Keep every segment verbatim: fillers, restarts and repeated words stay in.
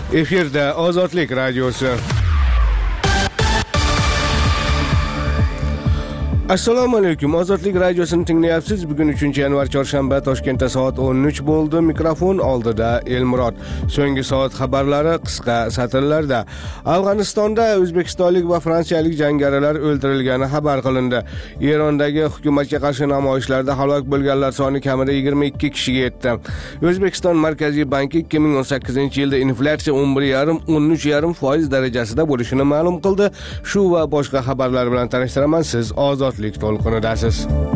Efirda Ozodlik radiosi. Assalomu alaykum. Ozodlik radiosini tinglayapsiz. Bugun uchinchi yanvar chorshanba, Toshkentda soat o'n uch bo'ldi. Mikrofon oldida Elmurod. So'nggi soat xabarlari qisqa satrlarda. Afg'onistonda o'zbekistonlik va fransiyalik jangarilar o'ldirilgani xabar qilindi. Erondagi hukumatga qarshi namoyishlarda halok bo'lganlar soni kamida yigirma ikki kishiga yetdi. O'zbekiston Markaziy banki ikki ming o'n sakkizinchi yilda inflyatsiya o'n bir yarim o'n uch yarim foiz darajasida bo'lishini ma'lum qildi. Shu va boshqa xabarlar bilan tanishtiraman. Siz ozod to'lqinidasiz.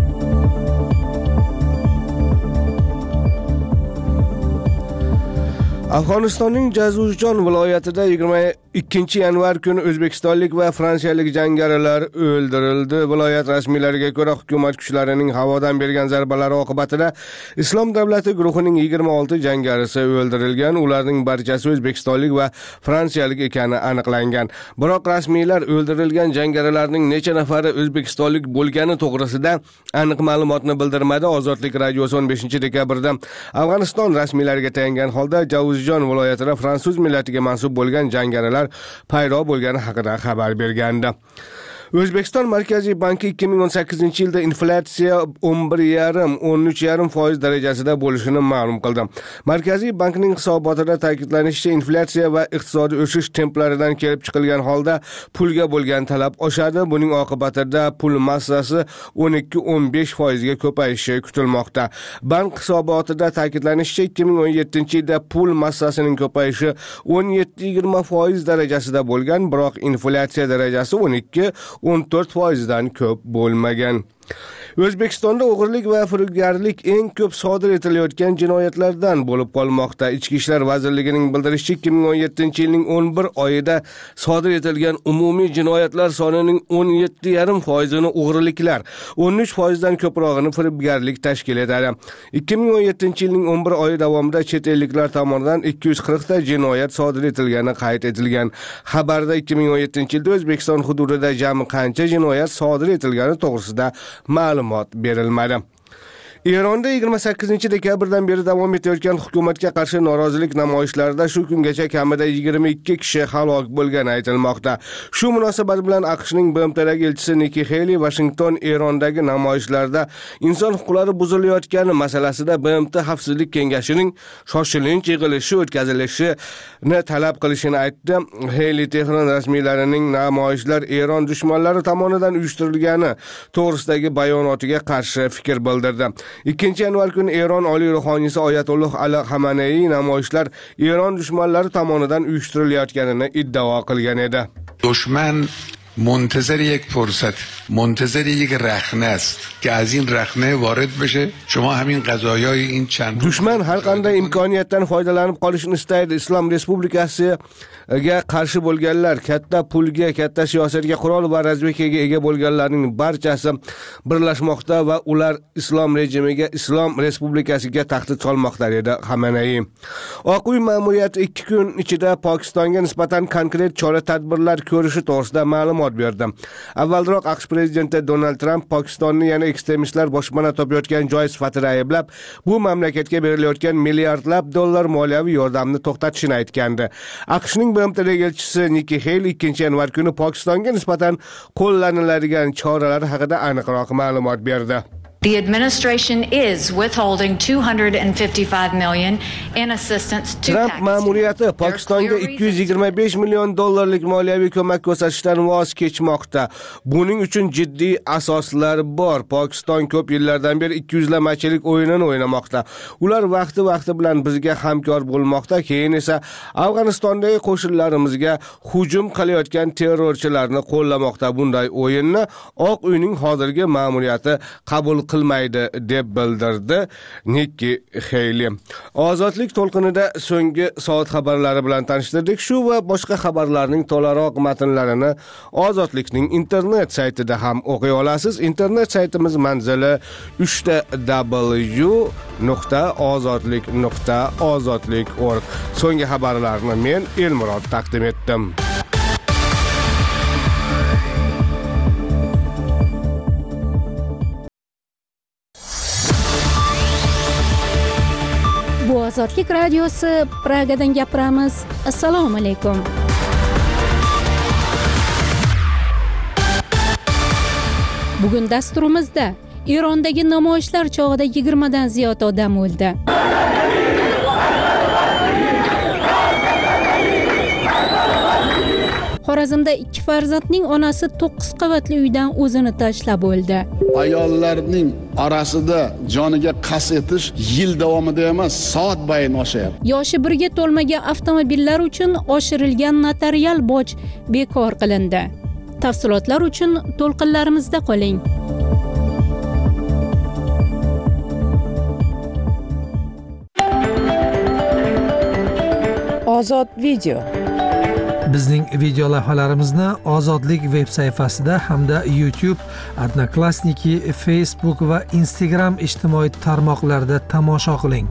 Afg'onistonning Jazuzjon viloyatida yigirma ikkinchi yanvar kuni o'zbekistonlik va fransiyalik jangarilar o'ldirildi. Viloyat rasmiylariga ko'ra, hukumat kuchlarining havodan bergan zarbalari oqibatida Islom davlati guruhining yigirma olti jangarisi o'ldirilgan. Ularning barchasi o'zbekistonlik va fransiyalik ekani aniqlangan. Biroq rasmiylar o'ldirilgan jangarilarning necha nafari o'zbekistonlik bo'lgani to'g'risida aniq ma'lumotni bildirmadi. Ozodlik radiosi o'n beshinchi dekabrda Afg'oniston rasmiylariga tayangan holda Jazuzjon viloyatida fransuz millatiga mansub bo'lgan jangarilar paydo bo'lgani haqida xabar bergandi. O'zbekiston Markaziy banki ikki ming o'n sakkizinchi yilda inflyatsiya o'n bir yarim o'n uch yarim foiz darajasida bo'lishini ma'lum qildi. Markaziy bankning hisobotida ta'kidlanishicha, inflyatsiya va iqtisodiy o'sish templaridan kelib chiqilgan holda pulga bo'lgan talab oshadi. Buning oqibatida pul massasi o'n ikki o'n besh foizga ko'payishi kutilmoqda. Bank hisobotida ta'kidlanishicha, ikki ming o'n yettinchi yilda pul massasining ko'payishi o'n yetti yigirma foiz darajasida bo'lgan, biroq inflyatsiya darajasi o'n ikki o'n to'rt foizdan ko'p bo'lmagan. O'zbekistonda o'g'irlik va firibgarlik eng ko'p sodir etilayotgan jinoyatlardan bo'lib qolmoqda. Ichki ishlar vazirligining bildirishicha, ikki ming o'n yettinchi yilning o'n bir oyida sodir etilgan umumiy jinoyatlar sonining o'n yetti yarim foizini o'g'irliklar, o'n uch foizdan ko'prog'ini firibgarlik tashkil etadi. ikki ming o'n yettinchi yilning o'n bir oyi davomida chet elliklar tomonidan ikki yuz qirq ta jinoyat sodir etilgani qayd etilgan. Xabarda ikki ming o'n yettinchi yilda O'zbekiston hududida jami qancha jinoyat sodir etilgani to'g'risida ma'lumot berilmadi. Eronda yigirma sakkizinchi dekabrdan beri davom etayotgan hukumatga qarshi norozilik namoyishlarida shu kungacha kamida yigirma ikki kishi halok bo'lgani aytilmoqda. Shu munosabat bilan AQShning B M Tdagi elchisi Nikki Haley Washington Erondagi namoyishlarda inson huquqlari buzilayotgani masalasida B M T Xavfsizlik kengashining shoshilinch yig'ilishi o'tkazilishini talab qilishini aytdi. Haley Tehron rasmiylarining namoyishlar Eron dushmanlari tomonidan uyushtirilgani to'g'risidagi bayonotiga qarshi fikr bildirdi. ikkinchi yanvar kuni Eron oliy ruhoniysi Oyatulloh Ali Xamenei namoyishlar Eron dushmanlari tomonidan uyushtirilayotganini iddao qilgan edi. Dushman منتظر یک فرصت، منتظر یک رخنه است که از این رخنه وارد بشه. شما همین قضایای این چند dushman har qanday imkoniyatdan foydalanib qolishni istaydi. Islom Respublikasiga qarshi bo'lganlar, katta pulga, katta siyosatga, qurol va razvedkaga ega bo'lganlarning barchasi birlashmoqda va ular islom rejimiga, Islom Respublikasiga tahdid solmoqda dedi Xamenei. Oq uy ma'muriyati ikki kun ichida Pokistonga nisbatan konkret chora-tadbirlar ko'rishi to'g'risida ma'lumot berdi. Avvalroq AQSh prezidenti Donald Trump Pokistonni yana ekstremistlar boshpana topayotgan joy sifatida ayblab, bu mamlakatga berilayotgan milliardlab dollar moliyaviy yordamni to'xtatishini aytgandi. AQShning B M Tdagi elchisi Nikki Haley ikkinchi yanvar kuni Pokistonga nisbatan qo'llaniladigan choralar haqida aniqroq ma'lumot berdi. The administration is withholding two hundred fifty-five million in assistance to Trump ma'muriyati Pokistonga ikki yuz yigirma besh million dollarlik moliyaviy ko'mak ko'rsatishdan voz kechmoqda. Buning uchun jiddiy asoslar bor. Pokiston ko'p yillardan beri ikki yuzlamachilik o'yinini o'ynamoqda. Ular vaqti-vaqti bilan bizga hamkor bo'lmoqda, keyin esa Afg'onistondagi qo'shinlarimizga hujum qilayotgan terrorchilarni qo'llamoqda. Bunday o'yinni Oq uyning hozirgi ma'muriyati qabul qilmaydi deb bildirdi Nikki Haley. Ozodlik to'lqinida so'nggi soat xabarlari bilan tanishtirdik. Shu va boshqa xabarlarning to'laroq matnlarini Ozodlikning internet saytida ham o'qiy olasiz. Internet saytimiz manzili uch ta w nuqta ozodlik nuqta ozodlik nuqta org. So'nggi xabarlarni men Elmurod taqdim etdim. Ozodlik radiosi Pragadan gapiramiz. Assalomu alaykum. Bugun dasturimizda Erondagi namoyishlar chog'ida yigirma dan ziyod odam o'ldi. Xorazmda ikki farzandning onasi to'qqiz qavatli uydan o'zini tashlab o'ldi. Ayollarning orasida joniga qasd etish yil davomida emas, soat bayin oshayapti. Yoshi birga to'lmagan avtomobillar uchun oshirilgan notarial boj bekor qilindi. Tafsilotlar uchun to'lqinlarimizda qoling. Ozod video. Bizning video lavhalarimizni Ozodlik veb sayfasida hamda YouTube, Odnoklassniki, Facebook va Instagram ijtimoiy tarmoqlarida tomosha qiling.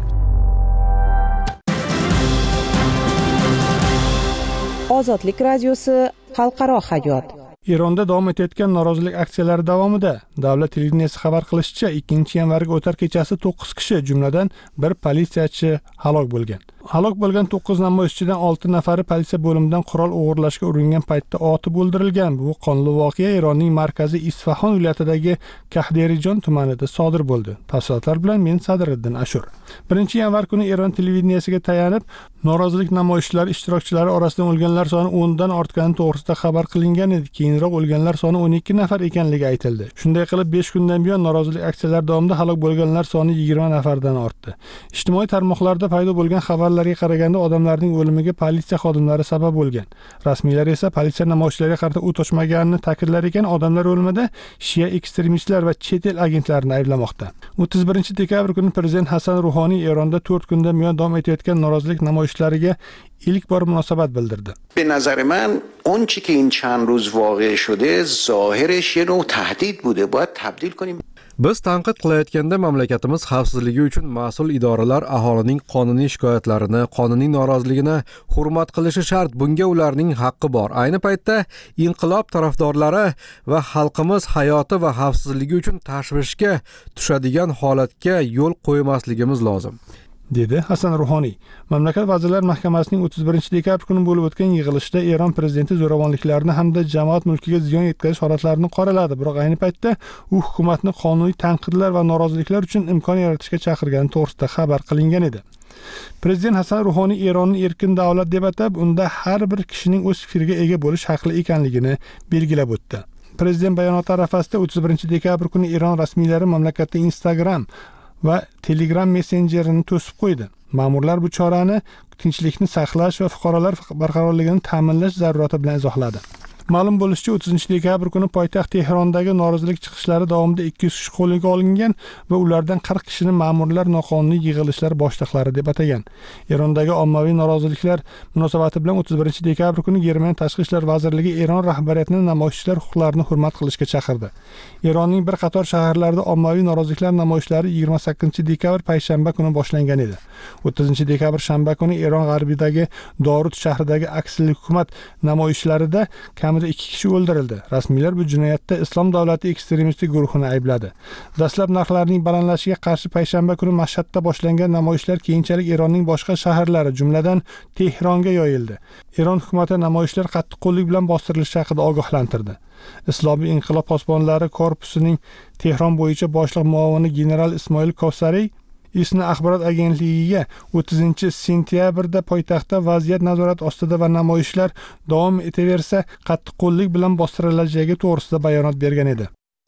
Ozodlik radiosi xalqaro hayot. Eronda davom etayotgan norozilik aksiyalari davomida davlat televideniyasi xabar qilishicha, ikkinchi yanvarga o'tar kechasi to'qqiz kishi, jumladan bir politsiyachi halok bo'lgan. Halok bo'lgan to'qqiz namoyishchidan olti nafari politsiya bo'limidan qurol o'g'irlashga uringan paytda otib o'ldirilgan. Bu qonli voqea Eronning markaziy Isfahon viloyatidagi Kahderijon tumanida sodir bo'ldi. Tafsilotlar bilan men Sadriddin Ashur. birinchi yanvar kuni Eron televideniyasiga tayanib, norozilik namoyishlari ishtirokchilari orasidan o'lganlar soni o'n dan ortgani to'g'risida xabar qilingan edi. Keyinroq o'lganlar soni o'n ikki nafar ekanligi aytildi. Shunday qilib besh kundan buyon norozilik aksiyalari davomida halok bo'lganlar soni yigirma nafardan ortdi. Ijtimoiy tarmoqlarda paydo bo'lgan xabarlarga qaraganda odamlarning o'limiga politsiya xodimlari sabab bo'lgan. Rasmiylar esa politsiya namoyishchilarga qarata o't ochmaganini ta'kidlar ekan, odamlar o'limida shia ekstremistlar va chet el agentlarini ayblamoqda. o'ttiz birinchi dekabr kuni prezident Hasan Ruhoniy Eronda to'rt kundan buyon davom etayotgan norozilik namoyishlariga ilk bor munosabat bildirdi. به نظر من اون چی که این چند روز واقع شده ظاهرش یه نوع تهدید بوده، باید تبدیل کنیم. Biz tanqid qilayotganda mamlakatimiz xavfsizligi uchun mas'ul idoralar aholining qonuniy shikoyatlarini, qonuniy noroziligini hurmat qilishi shart. Bunga ularning haqqi bor. Ayni paytda inqilob tarafdorlari va xalqimiz hayoti va xavfsizligi uchun tashvishga tushadigan holatga yo'l qo'ymasligimiz lozim, dedi Hasan Ruhoniy. Mamlakat Vazirlar Mahkamasining o'ttiz birinchi dekabr kuni bo'lib o'tgan yig'ilishida Eron prezidenti zo'ravonliklarni hamda jamoat mulkiga ziyon yetkazish holatlarini qoraladi. Biroq ayni paytda u hukumatni qonuniy tanqidlar va noroziliklar uchun imkon yaratishga chaqirgani to'g'risida xabar qilingan edi. Prezident Hasan Ruhoniy Eronni erkin davlat deb atab, unda har bir kishining o'z fikriga ega bo'lish haqli ekanligini belgilab o'tdi. Prezident bayonoti arafasida o'ttiz birinchi dekabr kuni Eron rasmiylari mamlakatda Instagram va Telegram messenjerini to'sib qo'ydi. Ma'murlar bu chorani tinchlikni saqlash va fuqarolar barqarorligini ta'minlash zarurati bilan izohladi. Ma'lum bo'lishicha, o'ttizinchi dekabr kuni poytaxt Tehrondagi norozilik chiqishlari davomida ikki yuz kishi qo'lga olingan va ulardan qirq kishini ma'murlar noqonuniy yig'ilishlar boshliqlari deb atagan. Erondagi ommaviy noroziliklar munosabati bilan o'ttiz birinchi dekabr kuni Germaniya Tashqi ishlar vazirligi Eron rahbariyatini namoyishchilar huquqlarini hurmat qilishga chaqirdi. Eronning bir qator shaharlarida ommaviy noroziliklar namoyishlari yigirma sakkizinchi dekabr payshanba kuni boshlangan edi. o'ttizinchi dekabr shanba kuni Eron g'arbidagi Dorut shahridagi aksiyali hukumat namoyishlarida kamida ikki kishi o'ldirildi. Rasmiylar bu jinoyatda Islom davlati ekstremistik guruhini aybladi. Dastlab narxlarning balandlashiga qarshi payshanba kuni Mashhadda boshlangan namoyishlar keyinchalik Eronning boshqa shaharlari, jumladan Tehronga yoyildi. Eron hukumati namoyishlar qattiqqo'llik bilan bostirilishi haqida ogohlantirdi. Islomiy inqilob posbonlari korpusining Tehron bo'yicha boshliq muavini general Ismoil Kavsariy Isna axborot agentligiga o'ttizinchi sentyabrda poytaxtda vaziyat nazorat ostida va namoyishlar davom etaversa qattiqqo'llik bilan bostirilajagiga to'g'risida bayonot bergan edi.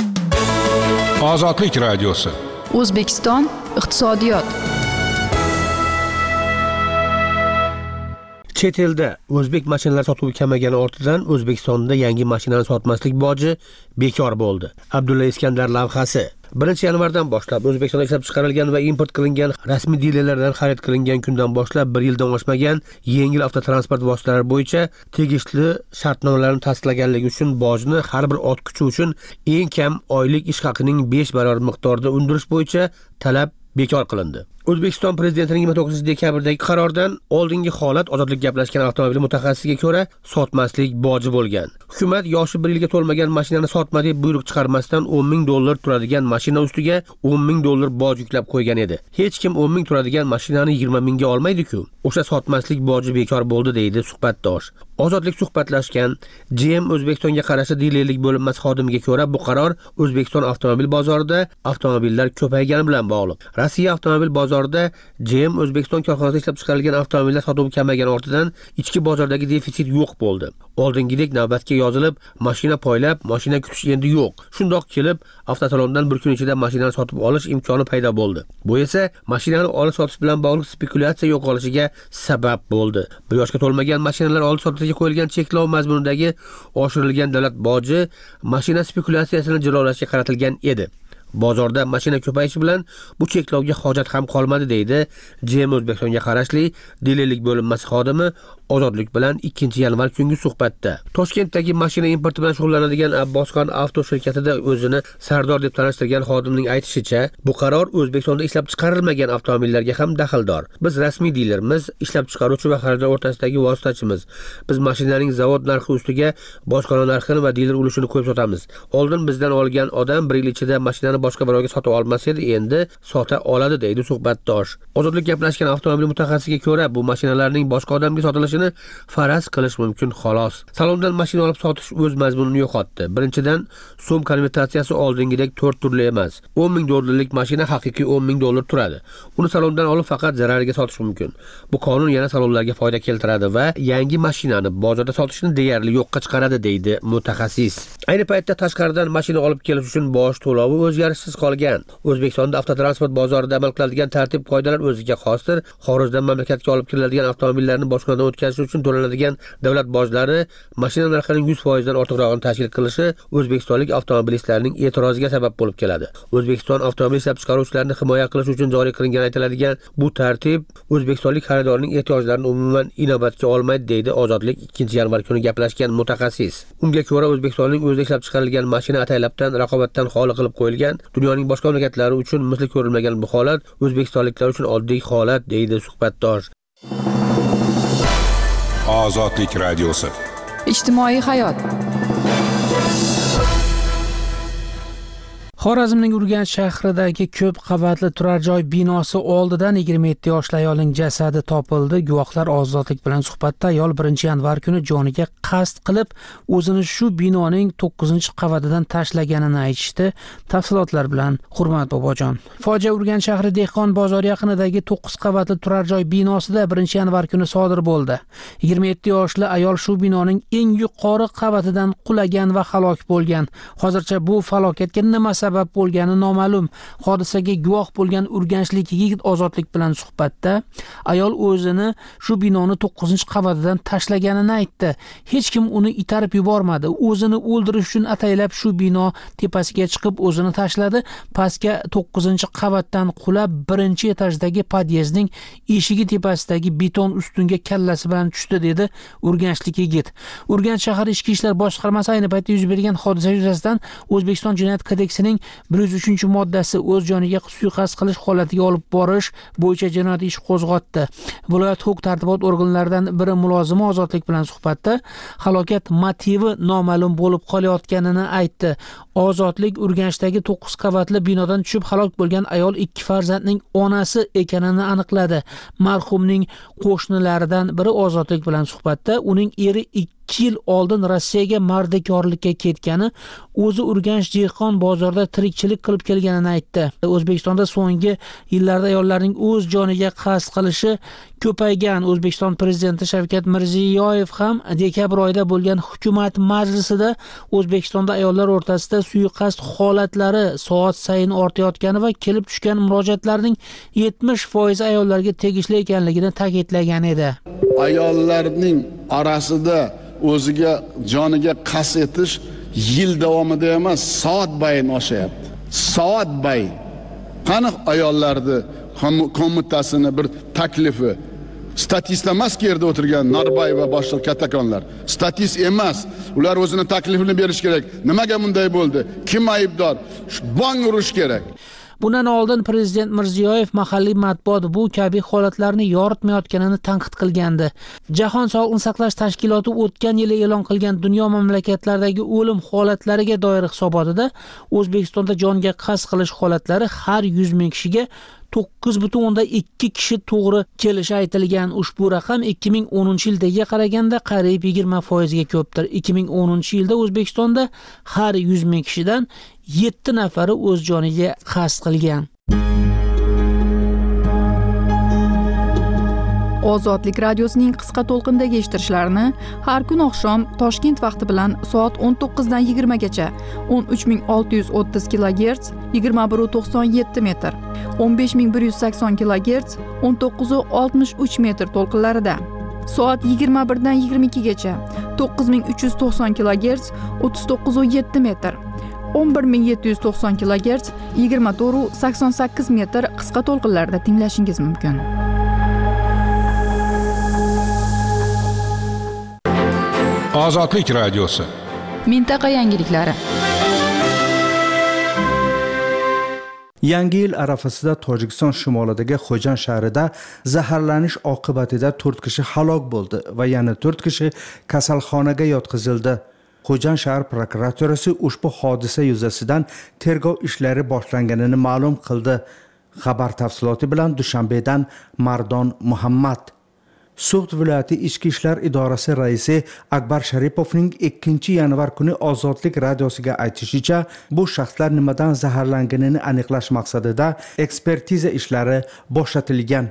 Ozodlik radiosi. O'zbekiston iqtisodiyot. Chet elda o'zbek mashinalari sotuvi kamagani ortidan O'zbekistonda yangi mashinani sotmaslik boji bekor bo'ldi. Abdulla Iskandar lavhasi birinchi yanvardan boshlab O'zbekistonda ishlab chiqarilgan va import qilingan rasmiy dilerlardan xarid qilingan kundan boshlab bir yildan oshmagan yengil avtotransport vositalari bo'yicha tegishli shartnomalarni tasdiqlaganligi uchun bojni har bir ot kuchi uchun eng kam oylik ish haqining besh barobar miqdorida undirish bo'yicha talab bekor qilindi. O'zbekiston prezidentining yigirma to'qqizinchi dekabrdagi qarordan oldingi holat ozodlik gaplashgan avtomobil mutaxassisiga ko'ra sotmaslik boji bo'lgan. Hukumat yoshi bir yilga to'lmagan mashinani sotma deb buyruq chiqarmasdan o'n ming dollar turadigan mashina ustiga o'n ming dollar boj yuklab qo'ygan edi. Hech kim o'n ming turadigan mashinani yigirma mingga olmaydi-ku. O'sha sotmaslik boji bekor bo'ldi deydi suhbatdosh. Ozodlik suhbatlashgan G M O'zbekistonga qarashli dilerlik bo'linmasi xodimiga ko'ra bu qaror O'zbekiston avtomobil bozorida avtomobillar ko'paygani bilan bog'liq. Rossiya avtomobil bozorida G M O'zbekiston korxonasida ishlab chiqarilgan avtomobillar sotuvi kamaygani ortidan ichki bozordagi defitsit yo'q bo'ldi. Oldingidek navbatga yozilib, mashina poylab, mashina kutish endi yo'q. Shundoq kelib, avtosalondan bir kun ichida mashinani sotib olish imkoni paydo bo'ldi. Bu esa mashinani olib sotish bilan bog'liq spekulyatsiya yo'qolishiga sabab bo'ldi. Bir yoshga to'lmagan mashinalar olib sotishiga qo'yilgan cheklov mazmunidagi oshirilgan davlat boji mashina spekulyatsiyasini jilolashga qaratilgan edi. Bozorda mashina ko'payishi bilan bu cheklovga hojat ham qolmadi deydi G M O'zbekistonga qarashli dilerlik bo'linmasi xodimi Ozodlik bilan ikkinchi yanvar kungi suhbatda. Toshkentdagi mashina importi bilan shug'ullanadigan Abbosxon avto shirkatida o'zini sardor deb tanishtirgan xodimning aytishicha, bu qaror O'zbekistonda ishlab chiqarilmagan avtomobillarga ham daxldor. Biz rasmiy dilermiz, ishlab chiqaruvchi va xaridor o'rtasidagi vositachimiz. Biz mashinaning zavod narxi ustiga bojxona narxini va diler ulushini qo'yib sotamiz. Oldin bizdan olgan odam bir yil ichida mashinani boshqa birovga sotib olmas edi, endi sota oladi deydi suhbatdosh. Ozodlik gaplashgan avtomobil mutaxassisiga ko'ra, bu mashinalarning boshqa odamga sotilishini faraz qilish mumkin xolos. Salondan mashina olib sotish o'z mazmunini yo'qotdi. Birinchidan, so'm konvertatsiyasi oldingidek to'rt turli emas. o'n ming dollarlik mashina haqiqiy o'n ming dollar turadi. Uni salondan olib faqat zarariga sotish mumkin. Bu qonun yana salonlarga foyda keltiradi va yangi mashinani bozorda sotishni deyarli yo'qqa chiqaradi deydi mutaxassis. Ayni paytda tashqaridan mashina olib kelish uchun boj to'lovi o'zgarishsiz qolgan. O'zbekistonda avtotransport bozorida amal qiladigan tartib-qoidalar o'ziga xosdir. Xorijdan mamlakatga olib kelinadigan avtomobillarni boshqalardan o'tkazish uchun to'lanadigan davlat bojlari mashina narxining yuz foiz dan ortiqrog'ini tashkil qilishi o'zbekistonlik avtomobilistlarning e'tiroziga sabab bo'lib keladi. O'zbekiston avtomobil ishlab chiqaruvchilarini himoya qilish uchun joriy qilingan aytiladigan bu tartib o'zbekistonlik xaridorning ehtiyojlarini umuman inobatga olmaydi deydi Ozodlik ikkinchi yanvar kuni gaplashgan mutaxassis. Unga ko'ra O'zbekistonning o'zida ishlab chiqarilgan mashina ataylabdan raqobatdan xoli qilib qo'yilgan. Dunyoning boshqa mamlakatlari uchun misli ko'rilmagan bu holat o'zbekistonliklar uchun oddiy holat deydi suhbatdosh. Ozodlik radiosi. Ijtimoiy hayot. Xorazmning Urganch shahridagi ko'p qavatli turar joy binosi oldidan yigirma yetti yoshli ayolning jasadi topildi. Guvohlar Ozodlik bilan suhbatda ayol birinchi yanvar kuni joniga qasd qilib, o'zini shu binoning to'qqizinchi qavatidan tashlaganini aytishdi. Tafsilotlar bilan Hurmat Bobojon. Fojia Urganch shahri Dehqon bozori yaqinidagi to'qqiz qavatli turar joy binosida birinchi yanvar kuni sodir bo'ldi. yigirma yetti yoshli ayol shu binoning eng yuqori qavatidan qulagan va halok bo'lgan. Hozircha bu falokatga nima sabab bo'lgani noma'lum. Hodisaga guvoh bo'lgan urganchlik yigit Ozodlik bilan suhbatda ayol o'zini shu binoni to'qqizinchi qavatidan tashlaganini aytdi. Hech kim uni itarib yubormadi. O'zini o'ldirish uchun ataylab shu bino tepasiga chiqib o'zini tashladi. Pastga to'qqizinchi qavatdan qulab birinchi etajdagi podyezdning eshigi tepasidagi beton ustunga kallasi bilan tushdi dedi urganchlik yigit. Urganch shahar ichki ishlar boshqarmasi ayni paytda yuz bergan hodisa yuzasidan O'zbekiston Jinoyat kodeksining bir yuz uchinchi moddasi o'z joniga suiqasd qilish holatiga olib borish bo'yicha jinoyat ishi qo'zg'atdi. Viloyat huquq-tartibot organlaridan biri mulozimi Ozodlik bilan suhbatda halokat motivi noma'lum bo'lib qolayotganini aytdi. Ozodlik Urganchdagi to'qqiz qavatli binodan tushib halok bo'lgan ayol ikki farzandning onasi ekanini aniqladi. Marhumning qo'shnilaridan biri Ozodlik bilan suhbatda uning eri ikki yil oldin Rossiyaga mardikorlikka ketgani, o'zi Urganch Dehqon bozorida tirikchilik qilib kelganini aytdi. O'zbekistonda so'nggi yillarda ayollarning o'z joniga qasd qilishi ko'paygan. O'zbekiston prezidenti Shavkat Mirziyoyev ham dekabr oyida bo'lgan hukumat majlisida O'zbekistonda ayollar o'rtasida suiqasd holatlari soat sayin ortayotgani va kelib tushgan murojaatlarning yetmish foiz ayollarga tegishli ekanligini ta'kidlagan edi. Ayollarning orasida o'ziga joniga qasd etish yil davomida emas, soat bayin oshayapti. Soat bayin. Qani ayollarni qo'mitasini bir taklifi statist emas ki yerda o'tirgan Norbay va boshqa katakonlar. Statist emas. Ular o'zini taklifini berish kerak. Nimaga bunday bo'ldi? Kim aybdor? Bong urish kerak. Bundan oldin prezident Mirziyoyev mahalliy matbuot bu kabi holatlarni yoritmayotganini tanqid qilgandi. Jahon sog'liqni saqlash tashkiloti o'tgan yili e'lon qilgan dunyo mamlakatlaridagi o'lim holatlariga doir hisobotida O'zbekistonda jonga qasd qilish holatlari har yuz ming kishiga to'qqiz butun o'ndan ikki kishi to'g'ri kelishi aytilgan. Ushbu raqam ikki ming o'ninchi yildagiga qaraganda qariyb yigirma foiz ga ko'pdir. ikki ming o'ninchi yilda O'zbekistonda har yuz ming kishidan yetti nafari o'z joniga qasd qilgan. Ozodlik radiosining qisqa to'lqindagi eshittirishlarini har kun oqshom Toshkent vaqti bilan soat o'n to'qqiz dan yigirma gacha o'n uch ming olti yuz o'ttiz kilogerts yigirma bir nuqta to'qson yetti metr, o'n besh ming bir yuz sakson kilogerts o'n to'qqiz nuqta oltmish uch metr to'lqinlarida, soat yigirma bir dan yigirma ikki gacha to'qqiz ming uch yuz to'qson kilogerts o'ttiz to'qqiz nuqta yetti metr, o'n bir ming yetti yuz to'qson kilogerts yigirma to'rt nuqta sakson sakkiz metr qisqa to'lqinlarda tinglashingiz mumkin. Ozodlik radiosi. Mintaqa yangiliklari. Yangi yil arafasida Tojikiston shimolidagi Xo'jan shahrida zaharlanish oqibatida to'rt kishi halok bo'ldi va yana to'rt kishi kasalxonaga yotqizildi. Xo'jan shahar prokuraturasi ushbu hodisa yuzasidan tergov ishlari boshlanganini ma'lum qildi. Xabar tafsiloti bilan Dushanbedan Mardon Muhammad. So'g'd viloyati ichki ishlar idorasi raisi Akbar Sharipovning ikkinchi yanvar kuni Ozodlik radiosiga aytishicha, bu shaxslar nimadan zaharlanganini aniqlash maqsadida ekspertiza ishlari boshlatilgan.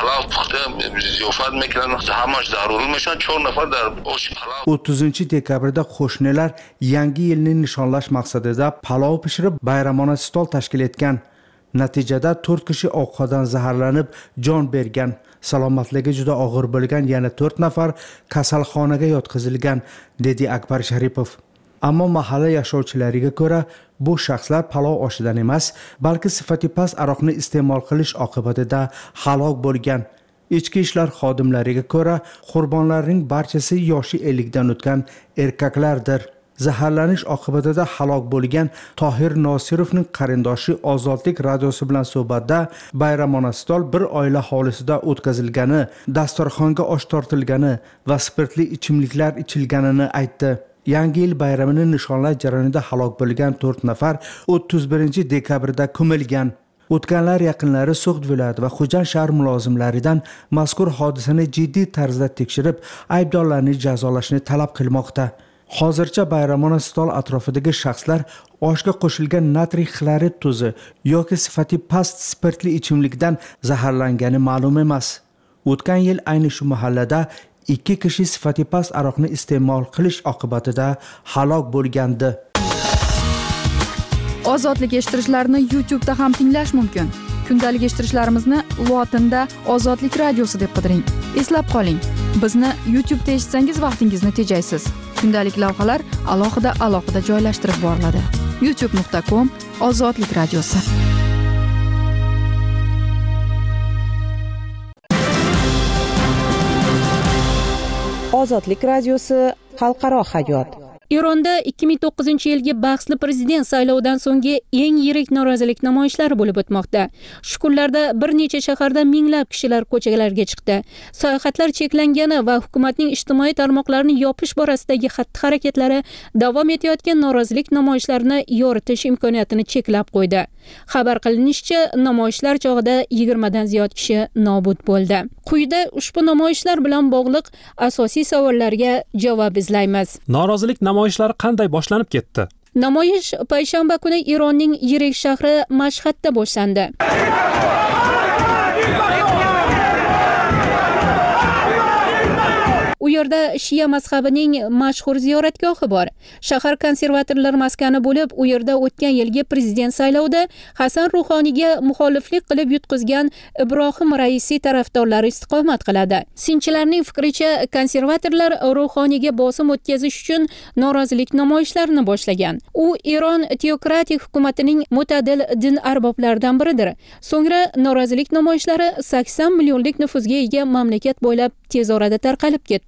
o'ttizinchi dekabrda qo'shnilar yangi yilni nishonlash maqsadida palov pishirib bayramona stol tashkil etgan. Natijada to'rt kishi ovqatdan zaharlanib jon bergan. Salomatligi juda og'ir bo'lgan yana to'rt nafar kasalxonaga yotqizilgan, dedi Akbar Sharipov. Ammo mahalla yashovchilariga ko'ra, bu shaxslar palov oshidan emas, balki sifati past aroqni iste'mol qilish oqibatida halok bo'lgan. Ichki ishlar xodimlariga ko'ra, qurbonlarning barchasi yoshi ellikdan o'tgan erkaklardir. Zaharlanish oqibatida halok bo'lgan Tohir Nosirovning qarindoshi Ozodlik radiosi bilan suhbatda bayramona stol bir oila hovlisida o'tkazilgani, dasturxonga osh tortilgani va spirtli ichimliklar ichilganini aytdi. Yangi yil bayramini nishonlash jarayonida halok bo'lgan to'rt nafar o'ttiz birinchi dekabrda ko'milgan. O'tganlar yaqinlari So'g'd viloyati va Xo'jan shahar mulozimlaridan mazkur hodisani jiddiy tarzda tekshirib, aybdorlarni jazolashni talab qilmoqda. Hozircha bayramona stol atrofidagi shaxslar oshga qo'shilgan natriy xlorid tuzi yoki sifati past spirtli ichimlikdan zaharlangani ma'lum emas. O'tgan yil ayni shu mahallada ikki kishi sifati past aroqni iste'mol qilish oqibatida halok bo'lgandi. Ozodlik eshittirishlarini YouTube da ham tinglash mumkin. Kundalik eshittirishlarimizni lotinda Ozodlik radiosi deb qidiring. Eslab qoling, bizni YouTube da eshitsangiz vaqtingizni tejaysiz. Kundalik lavhalar alohida alohida joylashtirib boriladi. youtube nuqta com Ozodlik radiosi. Ozodlik radiosi xalqaro hayot. Eronda ikki ming to'qqizinchi yilgi bahsli prezident saylovidan so'nggi eng yirik norozilik namoyishlari bo'lib o'tmoqda. Shu kunlarda bir necha shaharda minglab kishilar ko'chalarga chiqdi. Sayohatlar cheklangani va hukumatning ijtimoiy tarmoqlarni yopish borasidagi xatti-harakatlari davom etayotgan norozilik namoyishlarini yoritish imkoniyatini cheklab qo'ydi. Xabar qilinishicha, namoyishlar chog'ida yigirmadan ziyod kishi nobud bo'ldi. Quyida ushbu namoyishlar bilan bog'liq asosiy savollarga javob izlaymiz. Norozilik namoyishlari qanday boshlanib ketdi? Namoyish payshanba kuni Eronning yirik shahri Mashhadda boshlandi. U yerda Shia mazhabining mashhur ziyoratgohi bor. Shahar konservatorlar maskani bo'lib, u yerda o'tgan yilgi prezident saylovida Hasan Ruhoniyga muxoliflik qilib yutqizgan Ibrohim Raisi tarafdorlari istiqomat qiladi. Sinchilarning fikricha, konservatorlar Ruhoniyga bosim o'tkazish uchun norozilik namoyishlarini boshlagan. U Eron teokratik hukumatining mo'tadil din arboblaridan biridir. So'ngra norozilik namoyishlari sakson millionlik nufuzga ega mamlakat bo'ylab tez orada tarqalib ketdi.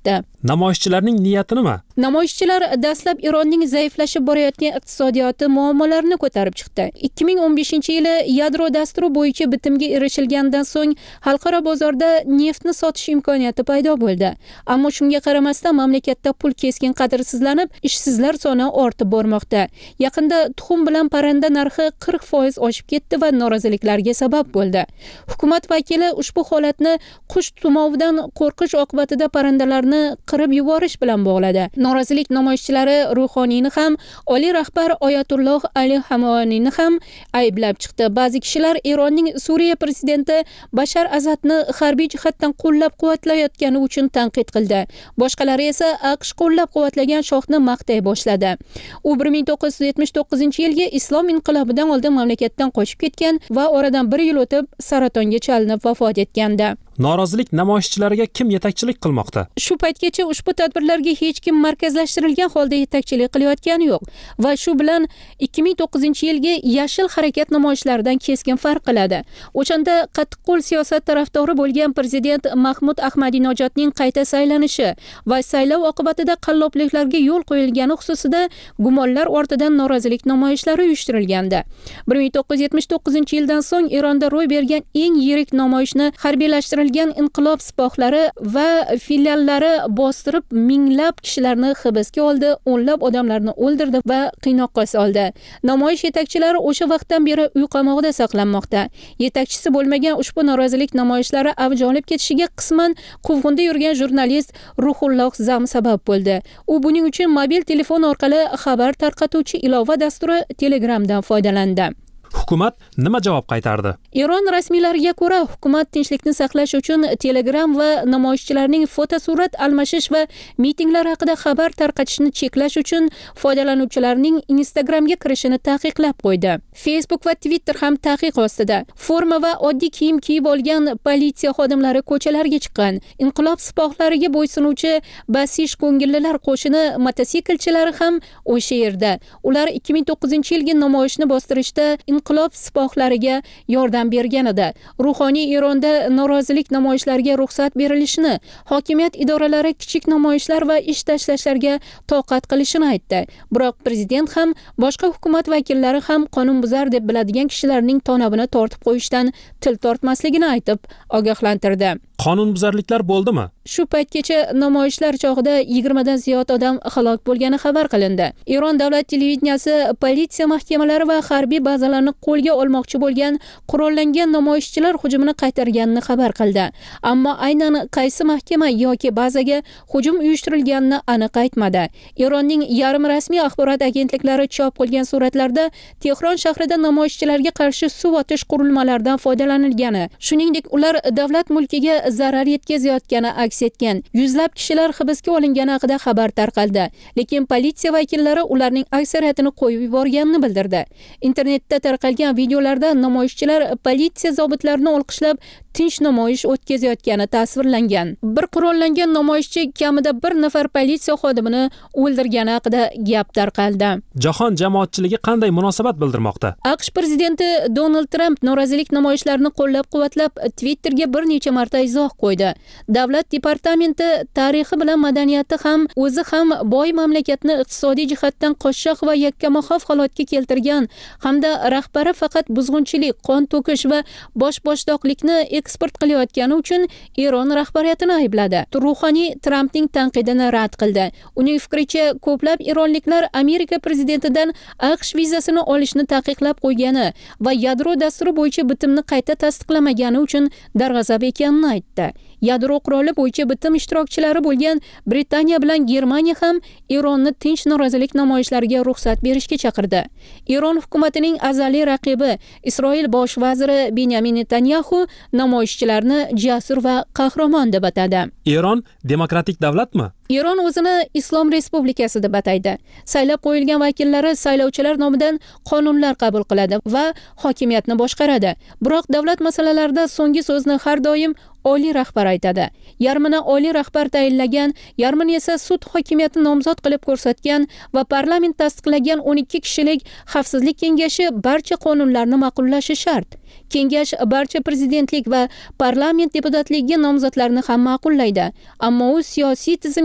Namoyishchilarning niyati nima? Namoyishchilar dastlab Ironning zaiflashib borayotgan iqtisodiyoti muammolarini ko'tarib chiqdi. ikki ming o'n beshinchi yili yadro dasturi bo'yicha bitimga erishilgandan so'ng xalqaro bozorda neftni sotish imkoniyati paydo bo'ldi. Ammo shunga qaramasdan mamlakatda pul keskin qadrsizlanib, ishsizlar soni ortib bormoqda. Yaqinda tuxum bilan parranda narxi qirq foiz oshib ketdi va noroziliklarga sabab bo'ldi. Hukumat vakili ushbu holatni qush tumovidan qo'rqish oqibatida parrandalarni qirib yuborish bilan bog'ladi. Norozilik namoyishchilari Ruhoniyni ham, oliy rahbar Oyatulloh Ali Hamoniyni ham ayblab chiqdi. Ba'zi kishilar Eronning Suriya prezidenti Bashar Asadni harbiy jihatdan qo'llab-quvvatlayotgani uchun tanqid qildi. Boshqalari esa AQSh qo'llab-quvvatlagan shohni maqtay boshladi. U bir ming to'qqiz yuz yetmish to'qqizinchi yilgi islom inqilobidan oldin mamlakatdan qochib ketgan va oradan bir yil o'tib saratonga chalinib vafot etgandi. Norozilik namoyishchilariga kim yetakchilik qilmoqda? Shu paytgacha ushbu tadbirlarga hech kim markazlashtirilgan holda yetakchilik qilayotgani yo'q va shu bilan ikki ming to'qqizinchi yilgi yashil harakat namoyishlaridan keskin farq qiladi. O'shanda qattiqqo'l siyosat tarafdori bo'lgan prezident Mahmud Ahmadinejodning qayta saylanishi va saylov oqibatida qallobliklarga yo'l qo'yilgani xususida gumonlar ortidan norozilik namoyishlari uyushtirilgandi. bir ming to'qqiz yuz yetmish to'qqizinchi yildan so'ng Eronda ro'y bergan eng yirik namoyishni harbiylashtirilgan inqilob sipohlari va filiallari bostirib minglab kishilarni hibsga oldi, o'nlab odamlarni o'ldirdi va qiynoqqa soldi. Namoyish yetakchilari o'sha vaqtdan beri uy qamoqida saqlanmoqda. Yetakchisi bo'lmagan ushbu norozilik namoyishlari avj olib ketishiga qisman quvg'inda yurgan jurnalist Ruhulloh Zam sabab bo'ldi. U buning uchun mobil telefon orqali xabar tarqatuvchi ilova dasturi Telegramdan foydalandi. Hukumat nima javob qaytardi? Eron rasmiylariga ko'ra, hukumat tinchlikni saqlash uchun Telegram va namoyishchilarning fotosurat almashish va mitinglar haqida xabar tarqatishni cheklash uchun foydalanuvchilarning Instagramga kirishini taqiqlab qo'ydi. Facebook va Twitter ham taqiq ostida. Forma va oddiy kiyim kiyib olgan politsiya xodimlari ko'chalarga chiqqan. Inqilob sipohlariga bo'ysunuvchi basish ko'ngillilar qo'shini mototsiklchilari ham o'sha yerda. Ular ikki ming to'qqizinchi yilgi namoyishni bostirishda inqilob sipohlariga yordam bergan edi. Ruhoniy Eronda norozilik namoyishlariga ruxsat berilishini, hokimiyat idoralari kichik namoyishlar va ish tashlashlarga toqat qilishini aytdi. Biroq prezident ham, boshqa hukumat vakillari ham qonunbuzar deb biladigan kishilarning tonabini tortib qo'yishdan til tortmasligini aytib ogohlantirdi. Qonunbuzarliklar bo'ldimi? Shu paytgacha namoyishlar chog'ida yigirma dan ziyod odam halok bo'lgani xabar qilindi. Eron davlat televideniyasi politsiya mahkamalari va harbiy bazalarni qo'lga olmoqchi bo'lgan qurollangan namoyishchilar hujumini qaytarganini xabar qildi. Ammo aynan qaysi mahkama yoki bazaga hujum uyushtirilganini aniq aytmadi. Eronning yarim rasmiy axborot agentliklari chop qilgan suratlarda Tehron shahrida namoyishchilarga qarshi suv otish qurilmalaridan foydalanilgani, shuningdek ular davlat mulkiga zarar yetkazayotgani aks etgan. Yuzlab kishilar hibsga olingani haqida xabar tarqaldi, lekin politsiya vakillari ularning aksariyatini qo'yib yuborganini bildirdi. Internetda tarqalgan videolarda namoyishchilar politsiya zobitlarini olqishlab tinch namoyish o'tkazayotgani tasvirlangan. Bir qurollangan namoyishchi kamida bir nafar politsiya xodimini o'ldirgani haqida gap tarqaldi. Jahon jamoatchiligi qanday munosabat bildirmoqda? AQSh prezidenti Donald Trump norozilik namoyishlarini qo'llab-quvvatlab Twitterga bir necha marta izoh qo'ydi. Davlat departamenti tarixi bilan madaniyati ham, o'zi ham boy mamlakatni iqtisodiy jihatdan qo'shshoq va yakkamahof holatga keltirgan hamda rahbari faqat buzg'unchilik, qon to'kish va bosh-boshdoqlikni eksport qilayotgani uchun Eron rahbariyatini aybladi. Ruhoniy Trampning tanqidini rad qildi. Uning fikricha, ko'plab eronliklar Amerika prezidentidan AQSh vizasini olishni taqiqlab qo'ygani va yadro dasturi bo'yicha bitimni qayta tasdiqlamagani uchun darg'azab ekanini aytdi. Yadro quroli bo'yicha bitim ishtirokchilari bo'lgan Britaniya bilan Germaniya ham Eronni tinch norozilik namoyishlariga ruxsat berishga chaqirdi. Eron hukumatining azaliy raqibi Isroil bosh vaziri Benyamin Netanyahu namoyishchilarni jasur va qahramon deb atadi. Eron demokratik davlatmi? Eron o'zini Islom Respublikasi deb ataydi. Saylab qo'yilgan vakillari saylovchilar nomidan qonunlar qabul qiladi va hokimiyatni boshqaradi. Biroq davlat masalalarida so'nggi so'zni har doim oliy rahbar aytadi. Yarmini oliy rahbar tayinlagan, yarmini esa sud hokimiyatini nomzod qilib ko'rsatgan va parlament tasdiqlagan o'n ikki kishilik xavfsizlik kengashi barcha qonunlarni ma'qullashi shart. Kengash barcha prezidentlik va parlament deputatligiga nomzodlarni ham ma'qullaydi, ammo u siyosiy tizimga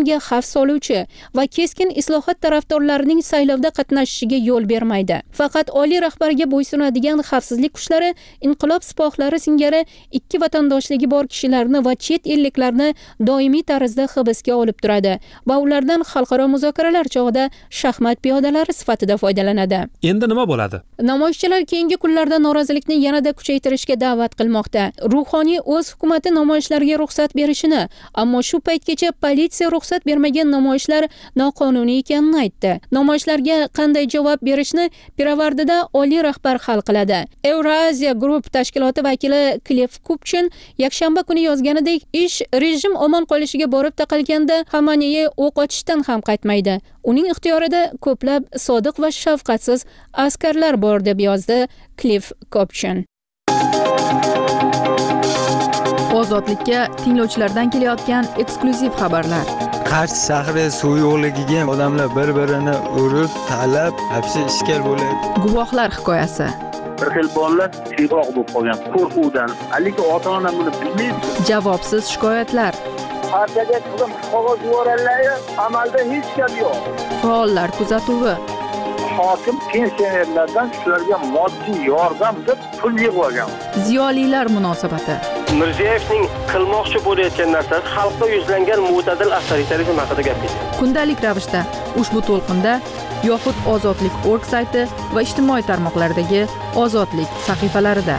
qonuniyatlarga xavf soluvchi va keskin islohot tarafdorlarining saylovda qatnashishiga yo'l bermaydi. Faqat oliy rahbarga bo'ysunadigan xavfsizlik kuchlari inqilob sipohlari singari ikki vatandoshligi bor kishilarni va chet elliklarni doimiy tarzda hibsga olib turadi va ulardan xalqaro muzokaralar chog'ida shaxmat piyodalari sifatida foydalanadi. Endi nima bo'ladi? Namoyishchilar keyingi kunlarda norozilikni yanada kuchaytirishga da'vat qilmoqda. Ruhoniy o'z hukumati namoyishlarga ruxsat berishini, ammo shu paytgacha politsiya ruxsat bermagan namoyishlar noqonuniy ekanini aytdi. Namoyishlarga qanday javob berishni pirovardida oliy rahbar hal qiladi. Eurasia Group tashkiloti vakili Cliff Kupchin yakshanba kuni yozganidek, ish rejim omon qolishiga borib taqalganda Xamaniy o'q ochishdan ham qaytmaydi. Uning ixtiyorida ko'plab sodiq va shafqatsiz askarlar bor deb yozdi Cliff Kupchin. Ozodlikka tinglovchilardan kelayotgan eksklyuziv xabarlar. Qarshi shahri suv yo'qligiga odamlar bir-birini urib, talab, hapsi ishkal bo'ladi. Guvohlar hikoyasi. Bir xil bolalar siyg'oq bo'lib qolgan qo'rquvdan. Haligi ota-ona buni bilmaydi. Javobsiz shikoyatlar. Partiyaga qilib qog'oz yuborganlar, amalda hech gap yo'q. Faollar kuzatuvi. Hokim pensionerlardan shularga moddiy yordam deb pul yig'ib olgan. Ziyolilar munosabati. Mirziyevning qilmoqchi bo'layotgan narsasi xalqqa yuzlangan mo'tadil avtoritarizm haqida gapirdi. Kundalik ravishda ushbu to'lqinda yoxud Ozodlik org sayti va ijtimoiy tarmoqlardagi Ozodlik sahifalarida.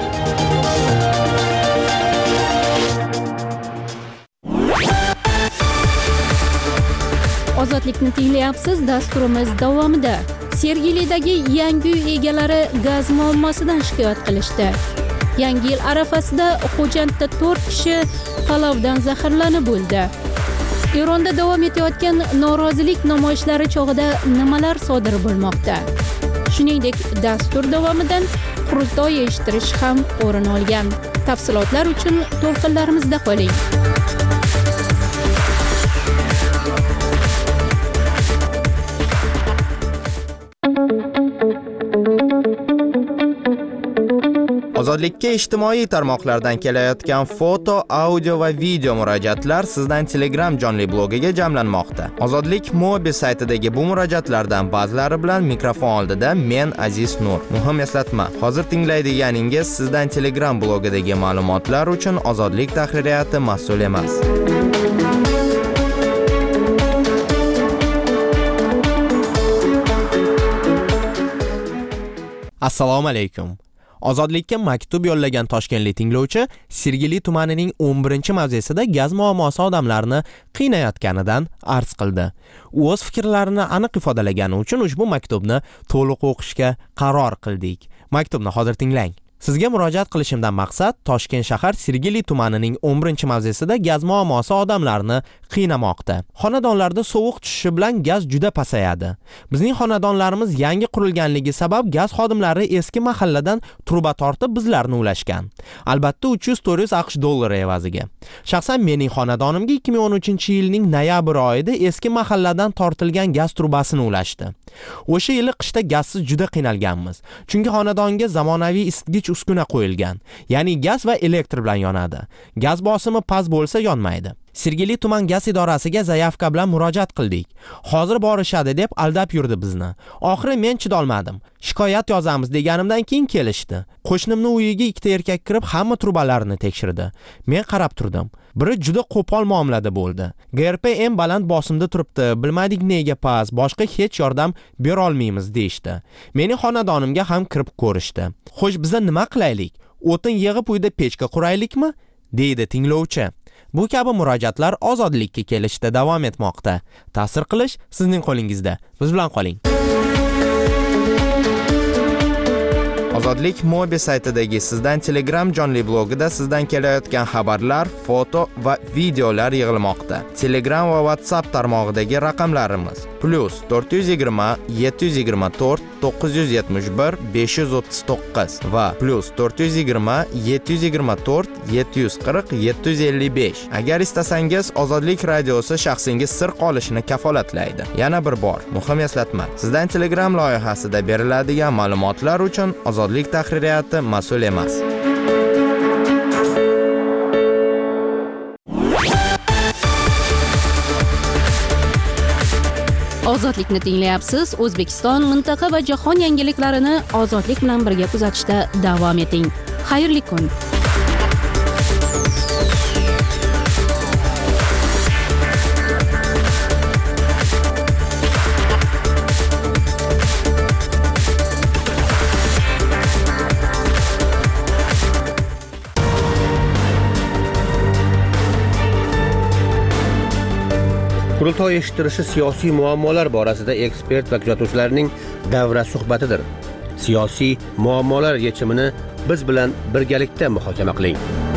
Ozodlikni tinglayapsiz, dasturimiz davomida. Sergelidagi yangi uy egalari gaz muammosidan shikoyat qilishdi. Yangi yil arafasida Xo'jandda to'rt kishi palovdan zaharlanib o'ldi. Eronda davom etayotgan norozilik namoyishlari chog'ida nimalar sodir bo'lmoqda? Shuningdek, dastur davomidan qurultoy eshittirish ham o'rin olgan. Tafsilotlar uchun to'lqinlarimizda qoling. Ozodlikka ijtimoiy tarmoqlardan kelayotgan foto, audio va video murojaatlar sizdan Telegram jonli blogiga jamlanmoqda. Ozodlik mobil saytidagi bu murojaatlardan ba'zilari bilan mikrofon oldida men Aziz Nur. Muhim eslatma, hozir tinglaydiganingiz sizdan Telegram blogidagi ma'lumotlar uchun Ozodlik tahririyati mas'ul emas. Assalomu alaykum. Ozodlikka maktub yo'llagan toshkentlik tinglovchi Sergeli tumanining o'n birinchi mavzesida gaz muammosi odamlarni qiynayotganidan arz qildi. U o'z fikrlarini aniq ifodalagani uchun ushbu maktubni to'liq o'qishga qaror qildik. Maktubni hozir tinglang. Sizga murojaat qilishimdan maqsad Toshkent shahar Sergeli tumanining o'n birinchi mavzesida gaz muammosi odamlarni qiynamoqda. Xonadonlarda sovuq tushishi bilan gaz juda pasayadi. Bizning xonadonlarimiz yangi qurilganligi sabab gaz xodimlari eski mahalladan truba tortib bizlarni ulashgan. Albatta uch yuz to'rt yuz AQSh dollari evaziga. Shaxsan mening xonadonimga ikki ming o'n uchinchi yilning noyabr oyida eski mahalladan tortilgan gaz trubasini ulashdi. O'sha yili qishda gazsiz juda qiynalganmiz. Chunki xonadonga zamonaviy isitgich uskuna qo'yilgan. Ya'ni gaz va elektr bilan yonadi. Gaz bosimi past bo'lsa yonmaydi. Sergeli tuman gaz idorasiga zayavka bilan murojaat qildik. Hozir borishadi deb aldab yurdi bizni. Oxiri men chidolmadim. Shikoyat yozamiz deganimdan keyin kelishdi. Qo'shnimning uyiga ikkita erkak kirib hamma trubalarni tekshirdi. Men qarab turdim. Biri juda qo'pol muomalada bo'ldi. G R P eng baland bosimda turibdi. Bilmadik nega past, boshqa hech yordam bera olmaymiz deyshti. Meni xonadonimga ham kirib ko'rishdi. Xo'sh, biz nima qilaylik? O'tin yig'ib uyda pechka quraylikmi? deydi tinglovchi. Bu kabi murojaatlar ozodlikka kelishda davom etmoqda. Ta'sir qilish sizning qo'lingizda. Biz bilan qoling. Ozodlik mobil saytidagi sizdan Telegram jonli blogida sizdan kelayotgan xabarlar, foto va videolar yig'ilmoqda. Telegram va WhatsApp tarmog'idagi raqamlarimiz plus to'rt yuz yigirma yetti yuz yigirma to'rt to'qqiz yuz yetmish bir besh yuz o'ttiz to'qqiz va plus to'rt yuz yigirma yetti yuz yigirma to'rt yetti yuz qirq yetti yuz ellik besh. Agar istasangiz Ozodlik radiosi shaxsingiz sir qolishini kafolatlaydi. Yana bir bor muhim eslatma. Sizdan Telegram loyihasida beriladigan ma'lumotlar uchun Ozodlik tahririyati mas'ul emas. Ozodlikni tinglayapsiz. O'zbekiston, mintaqa va jahon yangiliklarini ozodlik bilan birga kuzatishda davom eting. Xayrli kun. Qurultoy eshittirishi siyosiy muammolar borasida ekspert va kuzatuvchilarning davra suhbatidir. Siyosiy muammolar yechimini biz bilan birgalikda muhokama qiling.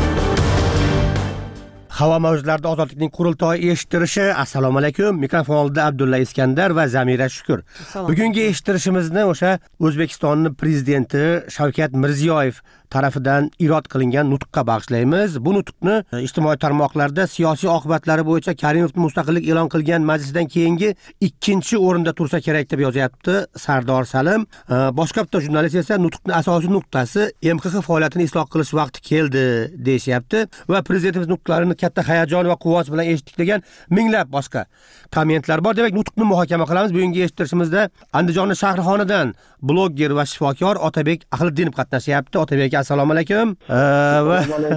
Havo mavjudlarida ozodlikning qurultoyi eshittirishi. Assalomu alaykum. Mikrofon oldida Abdulla Iskandar va Zamira Shukur. Bugungi eshittirishimizni o'sha O'zbekistonning prezidenti Shavkat Mirziyoyev tarafidan irod qilingan nutqqa bag'ishlaymiz. Bu nutqni ijtimoiy tarmoqlarda siyosiy oqibatlari bo'yicha Karimovning mustaqillik e'lon qilgan majlisdan keyingi ikkinchi o'rinda tursa kerak deb yozyapti Sardor Salim. Boshqa bitta jurnalist esa nutqning asosiy nuqtasi M X X faoliyatini isloh qilish vaqti keldi deyishyapti va prezidentimiz nutqlarini katta hayajon va quvonch bilan eshitdik degan minglab boshqa kommentlar bor. Demak, nutqni muhokama qilamiz. Bugungi eshittirishimizda Andijonning Shahrixonidan blogger va shifokor Otabek Ahliddinov qatnashyapti. Otabek, assalomu alaykum. Va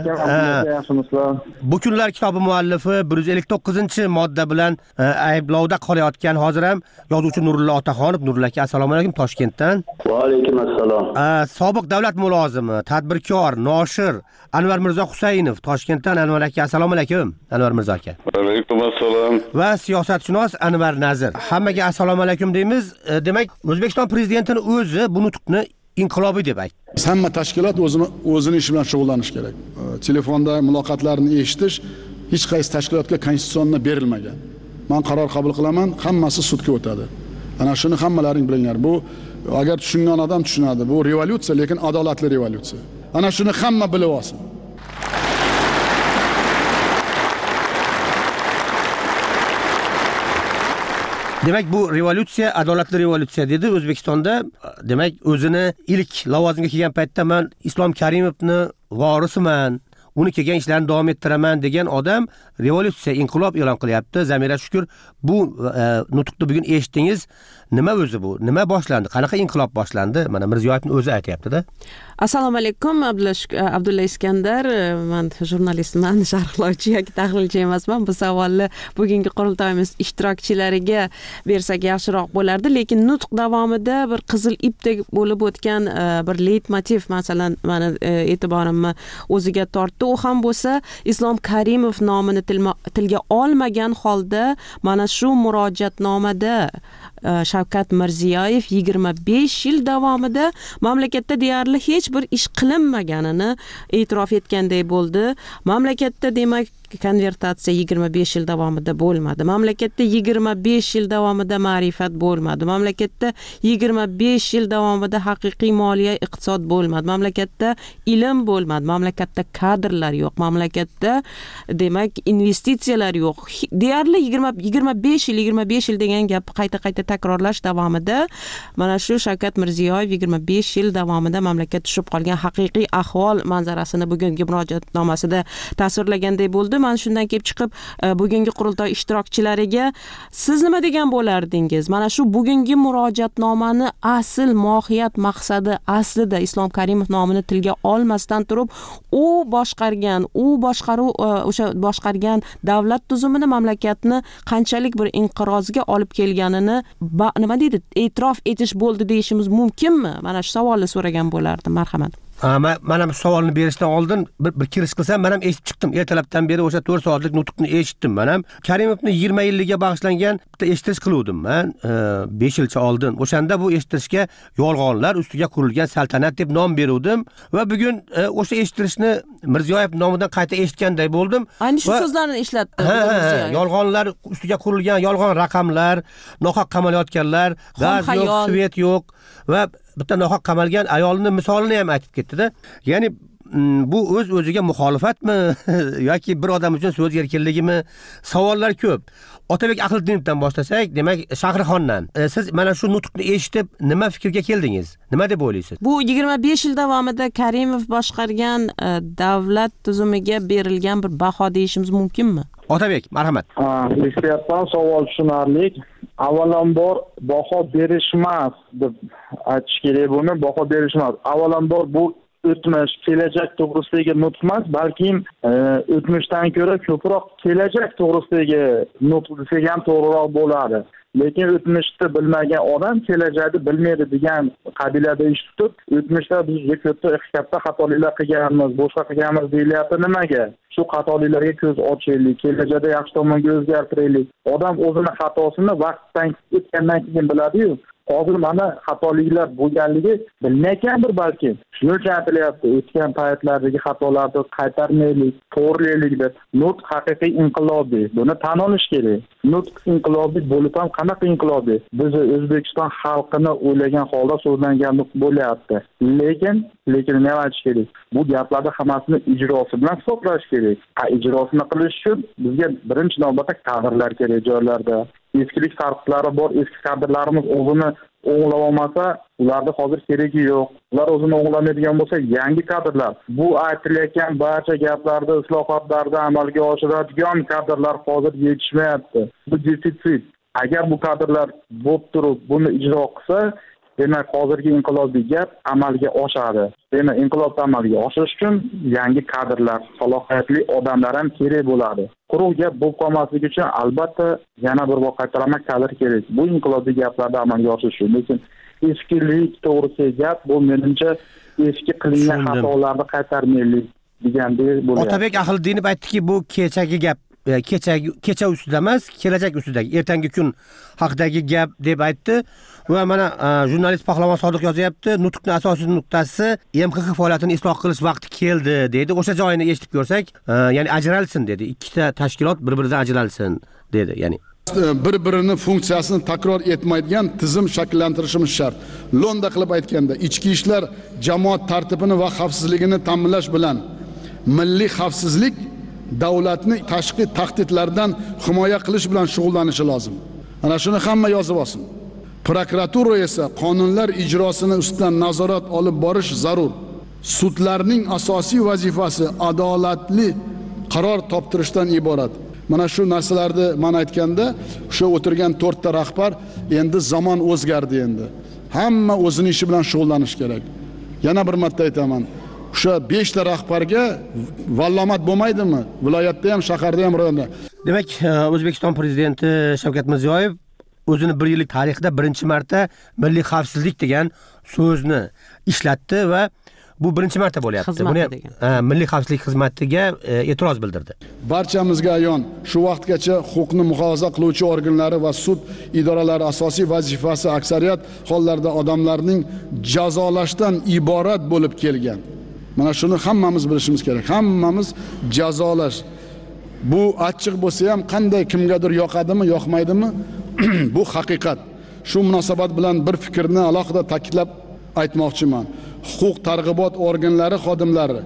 bu kunlar kitobi muallifi bir yuz ellik to'qqizinchi modda bilan ayblovda qolayotgan hozir ham yozuvchi Nurullo Otaxonov. Nurullo aka, assalomu alaykum Toshkentdan. Va alaykum assalom. Sobiq davlat mulozimi, tadbirkor, noshir Anvar Mirzo Husaynov Toshkentdan. Anvar aka, assalomu alaykum. Anvar Mirzo aka. Va alaykum assalom. Va siyosatshunos Anvar Nazir. Hammaga assalomu alaykum deymiz. Demak, O'zbekiston prezidentining o'zi bu nutqni inqilobiy deb aytdi. Hamma tashkilot o'zini o'zini ishi bilan shug'ullanish kerak. Telefonda muloqotlarni eshitish hech qaysi tashkilotga konstitutsiyonda berilmagan. Men qaror qabul qilaman, hammasi sudga o'tadi. Ana shuni hammalaring bilinglar. Bu agar tushungan odam tushunadi. Bu revolyutsiya, lekin adolatli revolyutsiya. Ana shuni hamma bilib olsin. Demak, bu revolyutsiya adolatli revolyutsiya dedi O'zbekistonda. Demak, o'zini ilk lavozimga kelgan paytda men Islom Karimovni vorisiman, uni kelgan ishlarini davom ettiraman degan odam revolyutsiya, inqilob e'lon qilyapti. Zamira Shukur, bu e, nutqni bugun eshitdingiz. Nima o'zi bu? Nima boshlandi? Qanaqa inqilob boshlandi? Mana Mirziyoyevning o'zi aytayapti-da. Assalomu alaykum, Abdulla Iskandar. Men jurnalistman, sharhlovchi yoki tahlilchi emasman. Bu savolni bugungi qurultoyimiz ishtirokchilariga bersak yaxshiroq bo'lardi, lekin nutq davomida bir qizil ipdek bo'lib o'tgan bir leytmotiv, masalan, meni e'tiborimni o'ziga tortdi. U ham bo'lsa, Islom Karimov nomini tilga olmagan holda mana shu murojaatnomada Shavkat Mirziyoyev yigirma besh yil davomida mamlakatda deyarli hech bir ish qilinmaganini e'tirof etganday bo'ldi. Mamlakatda demak konvertatsiya yigirma besh yil davomida bo'lmadi. Mamlakatda yigirma besh yil davomida ma'rifat bo'lmadi. Mamlakatda yigirma besh yil davomida haqiqiy moliya iqtisod bo'lmadi. Mamlakatda ilm bo'lmadi. Mamlakatda kadrlar yo'q. Mamlakatda demak investitsiyalar yo'q. Deyarli yigirma besh yil yigirma besh yil degan gap qayta-qayta takrorlash davomida mana shu Shavkat Mirziyoyev yigirma besh yil davomida mamlakat tushib qolgan haqiqiy ahvol manzarasini bugungi murojaatnomasida tasvirlaganday bo'ldi. Men shundan kelib chiqib bugungi qurultoy ishtirokchilariga siz nima degan bo'lardingiz? Mana shu bugungi murojaatnomani asl mohiyat maqsadi aslida Islom Karimov nomini tilga olmasdan turib, u boshqargan, u boshqaruv o'sha boshqargan davlat tuzumini mamlakatni qanchalik bir inqirozga olib kelganini nima deydi, e'tirof etish bo'ldi deyishimiz mumkinmi? Mana shu savolni so'ragan bo'lardim. Marhamat. Mana bu savolni berishdan oldin bir, bir kirish qilsam, men ham eshitib chiqdim. Ertalabdan beri o'sha to'rt soatlik nutqni eshitdim. Men ham Karimovning yigirma yilligiga bag'ishlangan bitta eshitish qiluvdim men besh yilcha oldin. O'shanda bu eshitishga yolg'onlar ustiga qurilgan saltanat deb nom beruvdim va bugun o'sha eshitishni Mirziyoyev nomidan qayta eshitganday bo'ldim. Ayni shu so'zlarni ishlatdi Mirziyoyev. Yolg'onlar ustiga qurilgan yolg'on raqamlar, nohaq qamalayotganlar, gaz yo'q, svet yo'q va bitta nohaq qamalgan ayolning misolini ham aytib ketdi-da. Ya'ni bu o'z o'ziga muxolifatmi yoki bir odam uchun so'z erkinligimi? Savollar ko'p. Otabek Ahldindan boshlasak, demak Shahrixondan. E, siz mana shu nutqni eshitib nima fikrga keldingiz? Nima deb o'ylaysiz? Bu yigirma besh yil davomida Karimov boshqargan e, davlat tuzumiga berilgan bir baho deyishimiz mumkinmi? Otabek, marhamat. Ha, eshityapman, savol tushunarli. avvalambor baho berishmas deb aytish kerak buni, baho berishmas. Avvalambor bu o'tmish, kelajak to'g'risidagi nutq emas, balki e, o'tmishdan ko'ra ko'proq kelajak to'g'risidagi nutq desak ham to'g'riroq bo'ladi. Lekin o'tmishni bilmagan odam kelajakni bilmaydi degan qabilada ish tutib, o'tmishda biz juda katta katta xatoliklar qilganmiz, boshqa qilganmiz deyilyapti. Nimaga? Shu xatoliklarga ko'z ochaylik, kelajakda yaxshi tomonga o'zgartiraylik. Odam o'zini xatosini vaqtdan o'tgandan keyin biladi-yu. Hozir mana xatoliklar bo'lganligi bilmayotgandir balki. Shuning uchun aytilyapti, o'tgan paytlardagi xatolarni qaytarmaylik, to'g'rilaylik deb. Nutq haqiqiy inqilobiy. Buni tan olish kerak. Nutq inqilobiy bo'lib ham qanaqa inqilobiy? Biz O'zbekiston xalqini o'ylagan holda so'zlangan nutq bo'lyapti. Lekin, lekin nima aytish kerak? Bu gaplarni hammasini ijrosi bilan hisoblash kerak. Ha, ijrosini qilish uchun bizga birinchi navbatda kadrlar kerak joylarda. Eskilik farqlari bor, eski kadrlarimiz o'zini o'nglab olmasa, ularda hozir keragi yo'q. Ular o'zini o'nglamaydigan bo'lsa, yangi kadrlar. Bu aytilayotgan barcha gaplarda, islohotlarda amalga oshiradigan kadrlar hozir yetishmayapti. Bu defitsit. Agar bu kadrlar bo'lib turib, buni ijro qilsa, demak hozirgi inqilobiy gap amalga oshadi. Demak, inqilobni amalga oshirish uchun yangi kadrlar, salohiyatli odamlar ham kerak bo'ladi. Quruq gap bo'lib qolmasligi uchun albatta yana bir bor qaytaraman kadr kerak. Bu inqilobiy gaplarni amalga oshirish uchun. Lekin eskilik to'g'risida gap bu menimcha eski qilingan xatolarni qaytarmaylik degandek bo'lyapti. Otabek Ahliddinov aytdiki, bu kechagi gap, kecha kecha ustida emas, kelajak ustidagi, ertangi kun haqidagi gap deb aytdi. Va mana jurnalist Pahlavon Sodiq yozyapti, nutqning asosiy nuqtasi M X X faoliyatini isloh qilish vaqti keldi dedi. O'sha joyini eshitib ko'rsak, ya'ni ajralsin dedi. Ikkita tashkilot bir-biridan ajralsin dedi, ya'ni bir-birini funksiyasini takror etmaydigan tizim shakllantirishimiz shart. Lo'nda qilib aytganda, ichki ishlar jamoat tartibini va xavfsizligini ta'minlash bilan milliy xavfsizlik davlatni tashqi tahdidlardan himoya qilish bilan shug'ullanishi lozim. Ana shuni hamma yozib olsin. Prokuratura esa qonunlar ijrosini ustidan nazorat olib borish zarur. Sudlarning asosiy vazifasi adolatli qaror toptirishdan iborat. Mana shu narsalarni men aytganda, o'sha o'tirgan to'rtta rahbar endi zamon o'zgardi endi. Hamma o'zining ishi bilan shug'ullanish kerak. Yana bir marta aytaman. O'sha beshta rahbarga vallomat bo'lmaydimi? Viloyatda ham, shaharda ham, rayonda. Demak, O'zbekiston prezidenti Shavkat Mirziyoyev o'zini bir yillik tarixida birinchi marta milliy xavfsizlik degan so'zni ishlatdi va bu birinchi marta bo'lyapti. Buni milliy xavfsizlik xizmatiga e'tiroz bildirdi. Barchamizga ayon, shu vaqtgacha huquqni muhofaza qiluvchi organlari va sud idoralari asosiy vazifasi aksariyat hollarda odamlarning jazolashdan iborat bo'lib kelgan. Mana shuni hammamiz bilishimiz kerak. Hammamiz jazolash. Bu achchiq bo'lsa ham qanday kimgadir yoqadimi, yoqmaydimi? Bu haqiqat. Shu munosabat bilan bir fikrni alohida ta'kidlab aytmoqchiman. Huquq targ'ibot organlari xodimlari.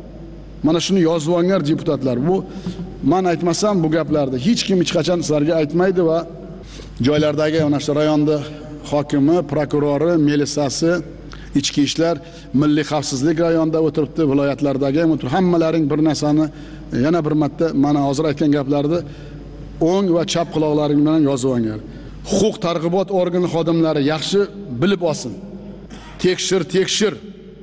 Mana shuni yozib olganlar deputatlar. Bu men aytmasam bu gaplarni hech kim hech qachon sizlarga aytmaydi va joylardagi mana shu rayonda hokimi, prokurori, milisiyasi, ichki ishlar, milliy xavfsizlik rayonida o'tiribdi, viloyatlardagi ham o'tirib, hammalaring bir narsani yana bir marta mana hozir aytgan gaplarni o'ng va chap quloqlaring bilan yozib olinglar. Huquq targ'ibot organi xodimlari yaxshi bilib olsin. Tekshir, tekshir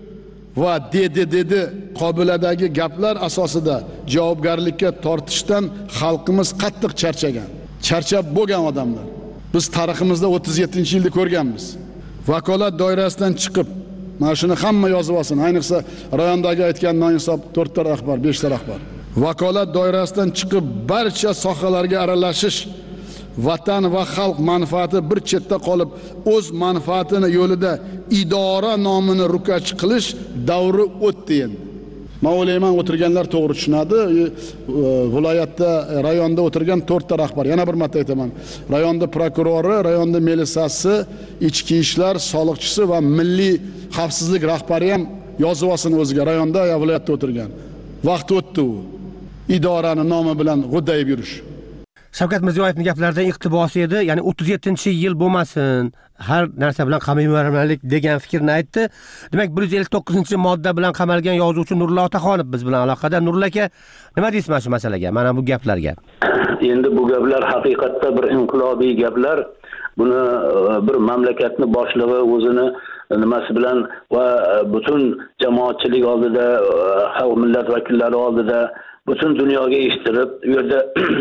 va dedi dedi qobiladagi gaplar asosida javobgarlikka tortishdan xalqimiz qattiq charchagan. Charchab bo'lgan odamlar. Biz tariximizda o'ttiz yettinchi yilda ko'rganmiz. Vakolat doirasidan chiqib, mana shuni hamma yozib olsin. Ayniqsa rayondagi aytgan noinsof to'rtta rahbar, beshta rahbar. Vakolat doirasidan chiqib barcha sohalarga aralashish, vatan va xalq manfaati bir chetda qolib, o'z manfaatini yo'lida idora nomini rukoch qilish davri o'tdi endi. Men o'ylayman, o'tirganlar to'g'ri tushunadi. Viloyatda, rayonda o'tirgan to'rtta rahbar, yana bir marta aytaman. Rayonda prokurori, rayonda milisiyasi, ichki ishlar, soliqchisi va milliy xavfsizlik rahbari ham yozib olsin o'ziga, rayonda va viloyatda o'tirgan. Vaqt o'tdi u. Idorani nomi bilan g'o'dayib yurish. Shavkat Mirziyoyevning gaplaridan iqtibosi edi, ya'ni o'ttiz yettinchi yil bo'lmasin, har narsa bilan qamayvermaylik degan fikrni aytdi. Demak, bir yuz ellik to'qqizinchi modda bilan qamalgan yozuvchi Nurullo Otaxonov biz bilan aloqada. Nurullo aka, nima deysiz mana shu masalaga, mana bu gaplarga? Endi bu gaplar haqiqatda bir inqilobiy gaplar. buni bir mamlakatni boshlig'i o'zini nimasi bilan va butun jamoatchilik oldida, xalq millat vakillari oldida butun dunyoga eshittirib, u yerda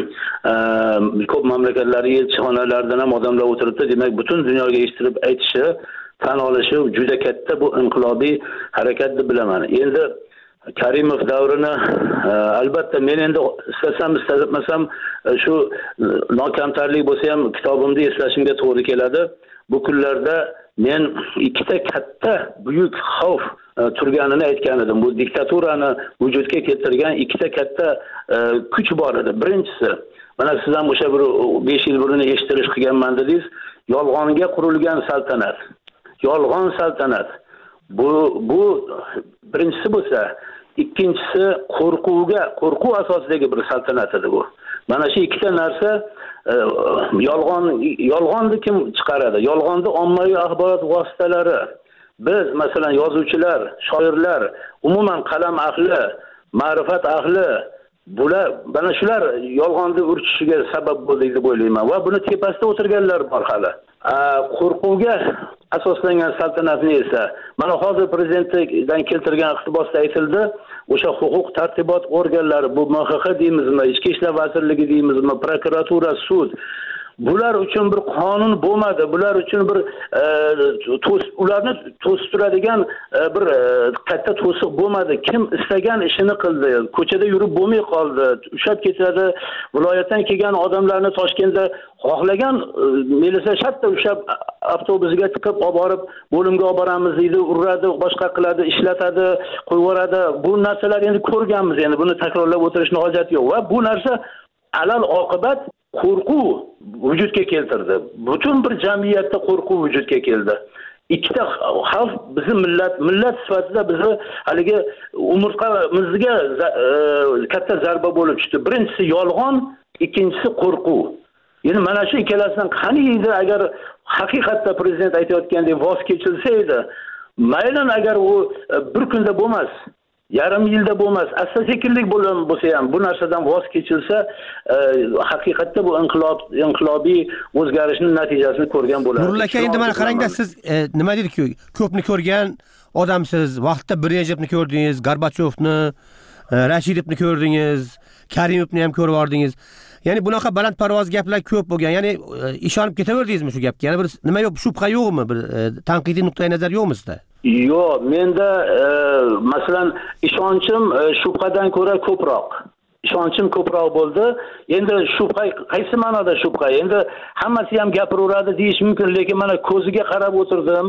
ko'p mamlakatlarga elchixonalardan ham odamlar o'tiribdi, demak butun dunyoga eshittirib aytishi, tan olishi juda katta bu inqilobiy harakat deb bilaman. Endi Karimov davrini albatta men endi istasam istamasam shu nokamtarlik bo'lsa ham kitobimda eslashimga to'g'ri keladi. Bu kunlarda men ikkita katta buyuk xavf turganini aytgan edim. Bu diktaturani vujudga keltirgan ikkita katta kuch bor edi. Birinchisi, mana siz ham o'sha bir besh yil burun eshitirish qilganman dedingiz, yolg'onga qurilgan saltanat. Yolg'on saltanat. Bu bu birinchisi bo'lsa, ikkinchisi qo'rquvga, qo'rquv asosidagi bir saltanat edi bu. Mana shu ikkita narsa yolg'on yolg'onni kim chiqaradi? Yolg'onni ommaviy axborot vositalari. Biz masalan yozuvchilar, shoirlar, umuman qalam ahli, ma'rifat ahli bular mana shular yolg'onni urchishiga sabab bo'ldi deb o'ylayman va buni tepasida o'tirganlar bor hali. Qo'rquvga asoslangan saltanatni esa mana hozir prezidentdan keltirgan iqtibosda aytildi, o'sha huquq tartibot organlari, bu M X X deymizmi, Ichki ishlar vazirligi deymizmi, prokuratura, sud, bular uchun bir qonun bo'lmadi. Bular uchun bir ularni to'sib turadigan bir katta to'siq bo'lmadi. Kim istagan ishini qildi. Ko'chada yurib bo'lmay qoldi. Ushab ketadi. Viloyatdan kelgan odamlarni Toshkentda xohlagan milisa shartta ushab avtobusiga tiqib olib borib bo'limga olib boramiz deydi, uradi, boshqa qiladi, ishlatadi, qo'yib yuboradi. Bu narsalar endi ko'rganmiz. Endi buni takrorlab o'tirishning hojati yo'q va bu narsa alal oqibat qo'rquv vujudga keltirdi. Butun bir jamiyatda qo'rquv vujudga keldi. Ikkita xavf bizni millat, millat sifatida bizni haligi umurtqamizga katta zarba bo'lib tushdi. Birinchisi yolg'on, ikkinchisi qo'rquv. Endi mana shu ikkalasidan qaniydi agar haqiqatda prezident aytayotgandek voz kechilsa edi, maylan agar u bir kunda bo'lmas, yarim yilda bo'lmas, asta-sekinlik bilan bo'lsa ham bu narsadan voz kechilsa, haqiqatda bu inqilob inqilobiy o'zgarishning natijasini ko'rgan bo'ladi. Nurul aka, endi mana qarangda, siz nima dedik-ku, ko'pni ko'rgan odamsiz. Vaqtda Brejnevni ko'rdingiz, Gorbachevni, Rashidovni ko'rdingiz, Karimovni ham ko'rib ordingiz. Ya'ni bunaqa balandparvoz gaplar ko'p bo'lgan. Ya'ni ishonib ketaverdingizmi shu gapga? Yana bir nima yo'q, shubha yo'qmi? Bir tanqidiy nuqtai nazar yo'qmi sizda? Yo'q, menda masalan ishonchim shubhadan ko'ra ko'proq. Ishonchim ko'proq bo'ldi. Endi shubha qaysi ma'noda shubha? Endi hammasi ham gapiraveradi deyish mumkin, lekin mana ko'ziga qarab o'tirdim,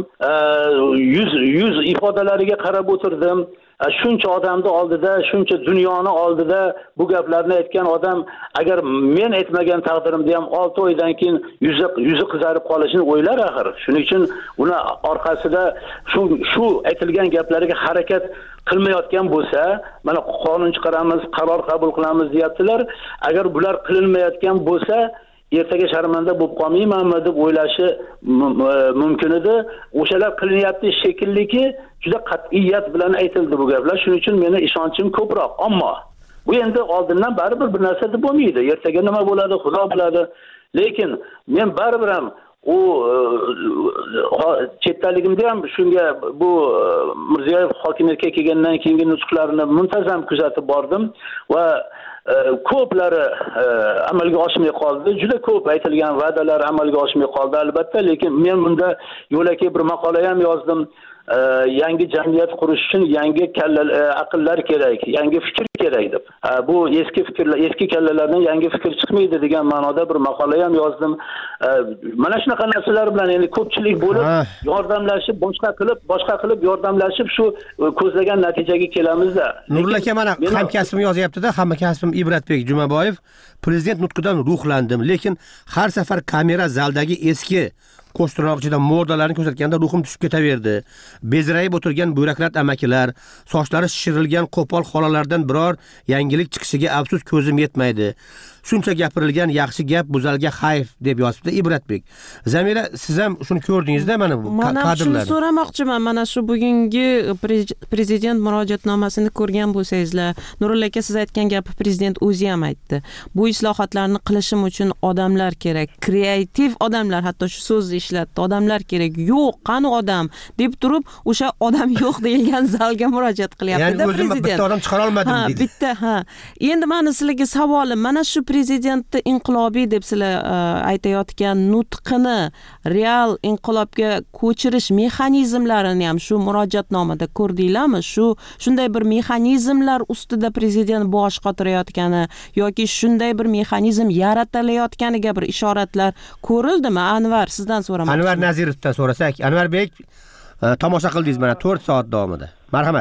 yuz yuz ifodalariga qarab o'tirdim. Shuncha odamni oldida, shuncha dunyoni oldida bu gaplarni aytgan odam agar men aytmagan taqdirimda ham olti oydan keyin yuzi yuzi qizarib qolishini o'ylar axir. Shuning uchun uni orqasida shu shu aytilgan gaplariga harakat qilmayotgan bo'lsa, mana qonun chiqaramiz, qaror qabul qilamiz deyaptilar. Agar bular qilinmayotgan bo'lsa, ertaga sharmanda bo'lib qolmaymanmi deb o'ylashi mumkin edi. O'shalar qilinyapti shekilliki, juda qat'iyat bilan aytildi bu gaplar. Shuning uchun meni ishonchim ko'proq. Ammo bu endi oldindan baribir bir narsa deb bo'lmaydi. Ertaga nima bo'ladi, Xudo biladi. Lekin men baribir ham u chetdaligimda ham shunga bu Mirziyoyev hokimiyatga kelgandan keyingi nutqlarini muntazam kuzatib bordim va ko'plari amalga oshmay qoldi. Juda ko'p aytilgan va'dalar amalga oshmay qoldi albatta, lekin men bunda yo'laki bir maqola ham yozdim. Yangi jamiyat qurish uchun yangi aqllar kerak, yangi fikr kerak deb. Bu eski fikrlar, eski kallalardan yangi fikr chiqmaydi degan ma'noda bir maqola ham yozdim. Mana shunaqa narsalar bilan endi ko'pchilik bo'lib yordamlashib, boshqa qilib, boshqa qilib yordamlashib shu ko'zlagan natijaga kelamiz-da. Nurul aka, mana hamkasbim yozyapti-da, hamkasbim Ibratbek Jumaboyev, prezident nutqidan ruhlandim, lekin har safar kamera zaldagi eski qo'shtiroqchida modalarni ko'rsatganda ruhim tushib ketaverdi. Bezrayib o'tirgan byurokrat amakilar, sochlari shishirilgan qo'pol xolalardan biror yangilik chiqishiga afsus ko'zim yetmaydi. shuncha gapirilgan yaxshi gap buzalga xayf deb yozibdi Ibratbek. Zamira, siz ham shuni ko'rdingizda mana bu kadrlarni. Mana shuni so'ramoqchiman. Mana shu bugungi prezident murojaatnomasini ko'rgan bo'lsangizlar, Nurul aka siz aytgan gapni prezident o'zi ham aytdi. Bu islohotlarni qilishim uchun odamlar kerak, kreativ odamlar, hatto shu so'zni ishlatdi. Odamlar kerak. Yo'q, qani odam deb turib, o'sha odam yo'q deyilgan zalga murojaat qilyapti-da prezident. Ya'ni o'zim bitta odam chiqara olmadim deydi. Ha, bitta, ha. Endi meni sizlarga savolim, mana shu prezidentni inqilobiy deb sizlar aytayotgan nutqini real inqilobga ko'chirish mexanizmlarini ham shu murojaatnomada ko'rdinglarmi? Shu shunday bir mexanizmlar ustida prezident bosh qotirayotgani yoki shunday bir mexanizm yaratilayotganiga bir ishoratlar ko'rildimi? Anvar, sizdan so'ramoqchiman. Anvar Nazirovdan so'rasak, Anvarbek, tomosha qildingiz mana to'rt soat davomida. Marhamat.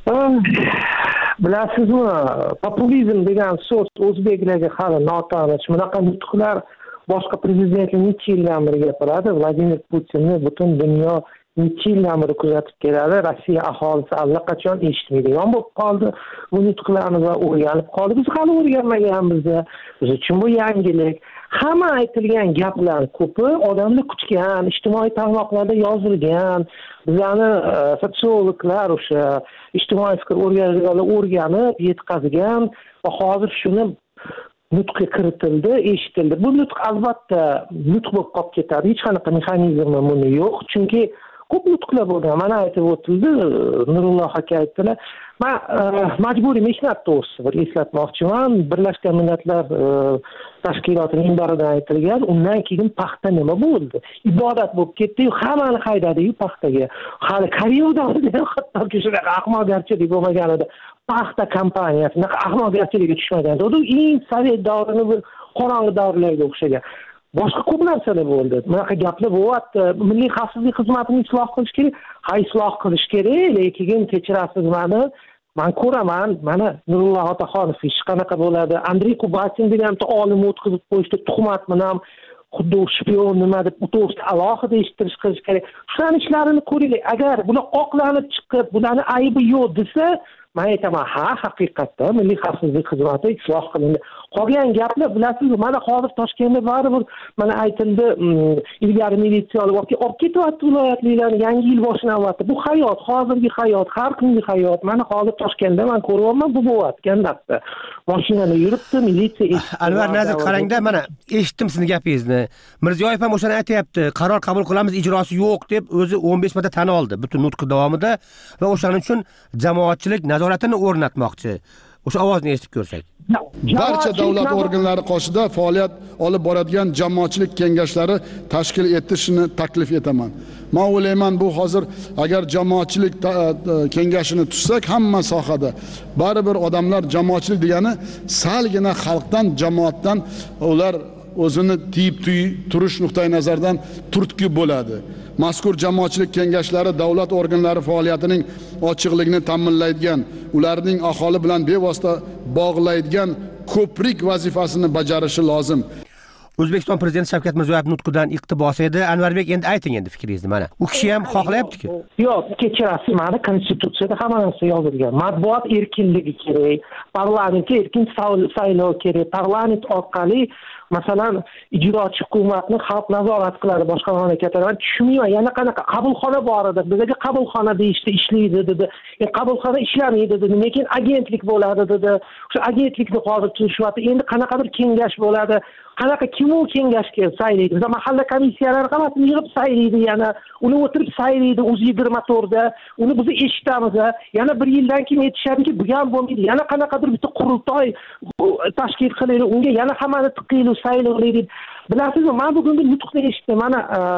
Bilasizmi, populizm degan so'z o'zbeklarga hali notanish. Bunaqa nutqlar boshqa prezidentlar necha yildan beri gapiradi. Vladimir Putinni butun dunyo necha yildan beri kuzatib keladi. Rossiya aholisi allaqachon eshitmaydigan bo'lib qoldi bu nutqlarni va o'rganib qoldi. Biz hali o'rganmaganmiz. Biz uchun bu yangilik. Hamma aytilgan gaplar ko'pi odamni kutgan, ijtimoiy tarmoqlarda yozilgan, bizlarni sotsiologlar o'sha ijtimoiy fikr o'rganuvchilar o'rganib yetkazgan va hozir shuni nutqga kiritildi, eshitildi. Bu nutq albatta nutq bo'lib qolib ketadi. Hech qanaqa mexanizmi buni yo'q, chunki ko'p nutqlar bo'lgan. Mana aytib o'tildi, Nurulloh aka aytdilar. Men majburiy mehnat to'g'risida bir eslatmoqchiman. Birlashgan Millatlar tashkilotining minbaridan aytilgan, undan keyin paxta nima bo'ldi? Ibodat bo'lib ketdi-yu, hammani haydadi-yu paxtaga. Hali Koreya davrida hattoki shunaqa ahmoqgarchilik bo'lmaganida paxta kompaniyasi shunaqa ahmoqgarchilikka tushmagan. U eng sovet davrini bir qorong'i davrlarga o'xshagan. Boshqa ko'p narsalar bo'ldi. Bunaqa gaplar bo'lyapti. Milliy xavfsizlik xizmatini isloh qilish kerak. Ha, isloh qilish kerak, lekin kechirasiz meni. Men ko'raman, mana Nurulloh Otaxonov ish qanaqa bo'ladi? Andrey Kubatin degan bitta olim o'tkazib qo'yishdi, tuhmat bilan xuddi shpion nima deb u to'g'risida alohida eshittirish qilish kerak. Shularning ishlarini ko'raylik. Agar bular oqlanib chiqib, bularning aybi yo'q desa, men aytaman, ha, haqiqatda milliy xavfsizlik xizmati isloh qilindi. Qolgan gaplar bilasizmi, mana hozir Toshkentda baribir mana aytildi, ilgari militsiya olib olib ketyapti viloyatliklarni, yangi yil boshlanyapti. Bu hayot, hozirgi hayot, har kungi hayot. Mana hozir Toshkentda men ko'ryapman, bu bo'layotgan daftar. Mashinani yuribdi, militsiya. Anvar Nazir, qarangda, mana eshitdim sizni gapingizni. Mirziyoyev ham o'shani aytayapti, qaror qabul qilamiz, ijrosi yo'q deb o'zi o'n besh marta tan oldi butun nutqi davomida va o'shaning uchun jamoatchilik nazoratini o'rnatmoqchi. O'sha ovozni eshitib ko'rsak. Barcha davlat organlari qoshida faoliyat olib boradigan jamoatchilik kengashlari tashkil etishni taklif etaman. Men o'ylayman, bu hozir agar jamoatchilik kengashini tuzsak, hamma sohada baribir odamlar jamoatchilik degani salgina xalqdan, jamoatdan ular o'zini tiyib turish nuqtai nazaridan turtki bo'ladi. Mazkur jamoatchilik kengashlari davlat organlari faoliyatining ochiqligini ta'minlaydigan, ularning aholi bilan bevosita bog'laydigan ko'prik vazifasini bajarishi lozim. O'zbekiston prezidenti Shavkat Mirziyoyev nutqidan iqtibos edi. Anvarbek, endi ayting endi fikringizni mana. U kishi ham xohlayapti-ku. Yo'q, kechirasiz, mana konstitutsiyada hamma narsa yozilgan. Matbuot erkinligi kerak, parlamentga erkin saylov kerak, parlament orqali masalan ijrochi hukumatni xalq nazorat qiladi boshqa mamlakatlarda. Tushunmayman, yana qanaqa qabulxona bor edi. Bizga qabulxona deyishdi, ishlaydi dedi. E qabulxona ishlamaydi dedi. Lekin agentlik bo'ladi dedi. O'sha agentlikni hozir turishyapti. Endi qanaqadir kengash bo'ladi. Qanaqa kim u kengashga saylaydi? Biz mahalla komissiyalari hammasini yig'ib saylaydi, yana uni o'tirib saylaydi o'zi yigirma to'rtda. Uni biz eshitamiz. Yana bir yildan keyin aytishadiki, bu ham bo'lmaydi. Yana qanaqadir bitta qurultoy tashkil qilaylik, unga yana hammani tiqaylik, saylaylik. Bilasizmi, men bugungi nutqni eshitdim. Mana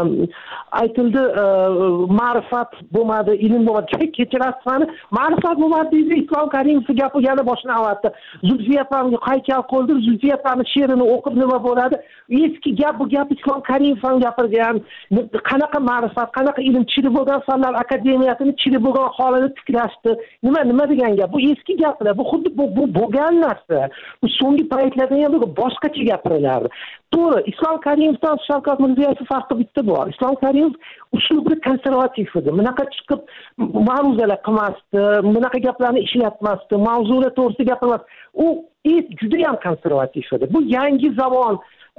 aytildi, ma'rifat bo'lmadi, ilm bo'lmadi. Kechirasiz, meni ma'rifat bo'lmadi deydi. Islom Karimovning gapi yana boshlanyapti. Zulfiya opamga haykal qo'ydi, Zulfiya opamning she'rini o'qib nima bo'ladi? Eski gap, bu gap Islom Karimov ham gapirgan. Qanaqa ma'rifat, qanaqa ilm, chiri bo'lgan fanlar akademiyasini chiri bo'lgan holini tiklashdi. Nima nima degan gap? Bu eski gaplar. Bu xuddi bu bo'lgan narsa. Bu so'nggi paytlarda ham boshqacha gapirilardi. To'g'ri, Islom Karimovdan Shavkat Mirziyoyev farqi bitta bor. Islom Karimov uslubi konservativ edi. Bunaqa chiqib ma'ruzalar qilmasdi, bunaqa gaplarni ishlatmasdi, mavzular to'g'risida gapirmasdi. U juda ham konservativ edi. Bu yangi zamon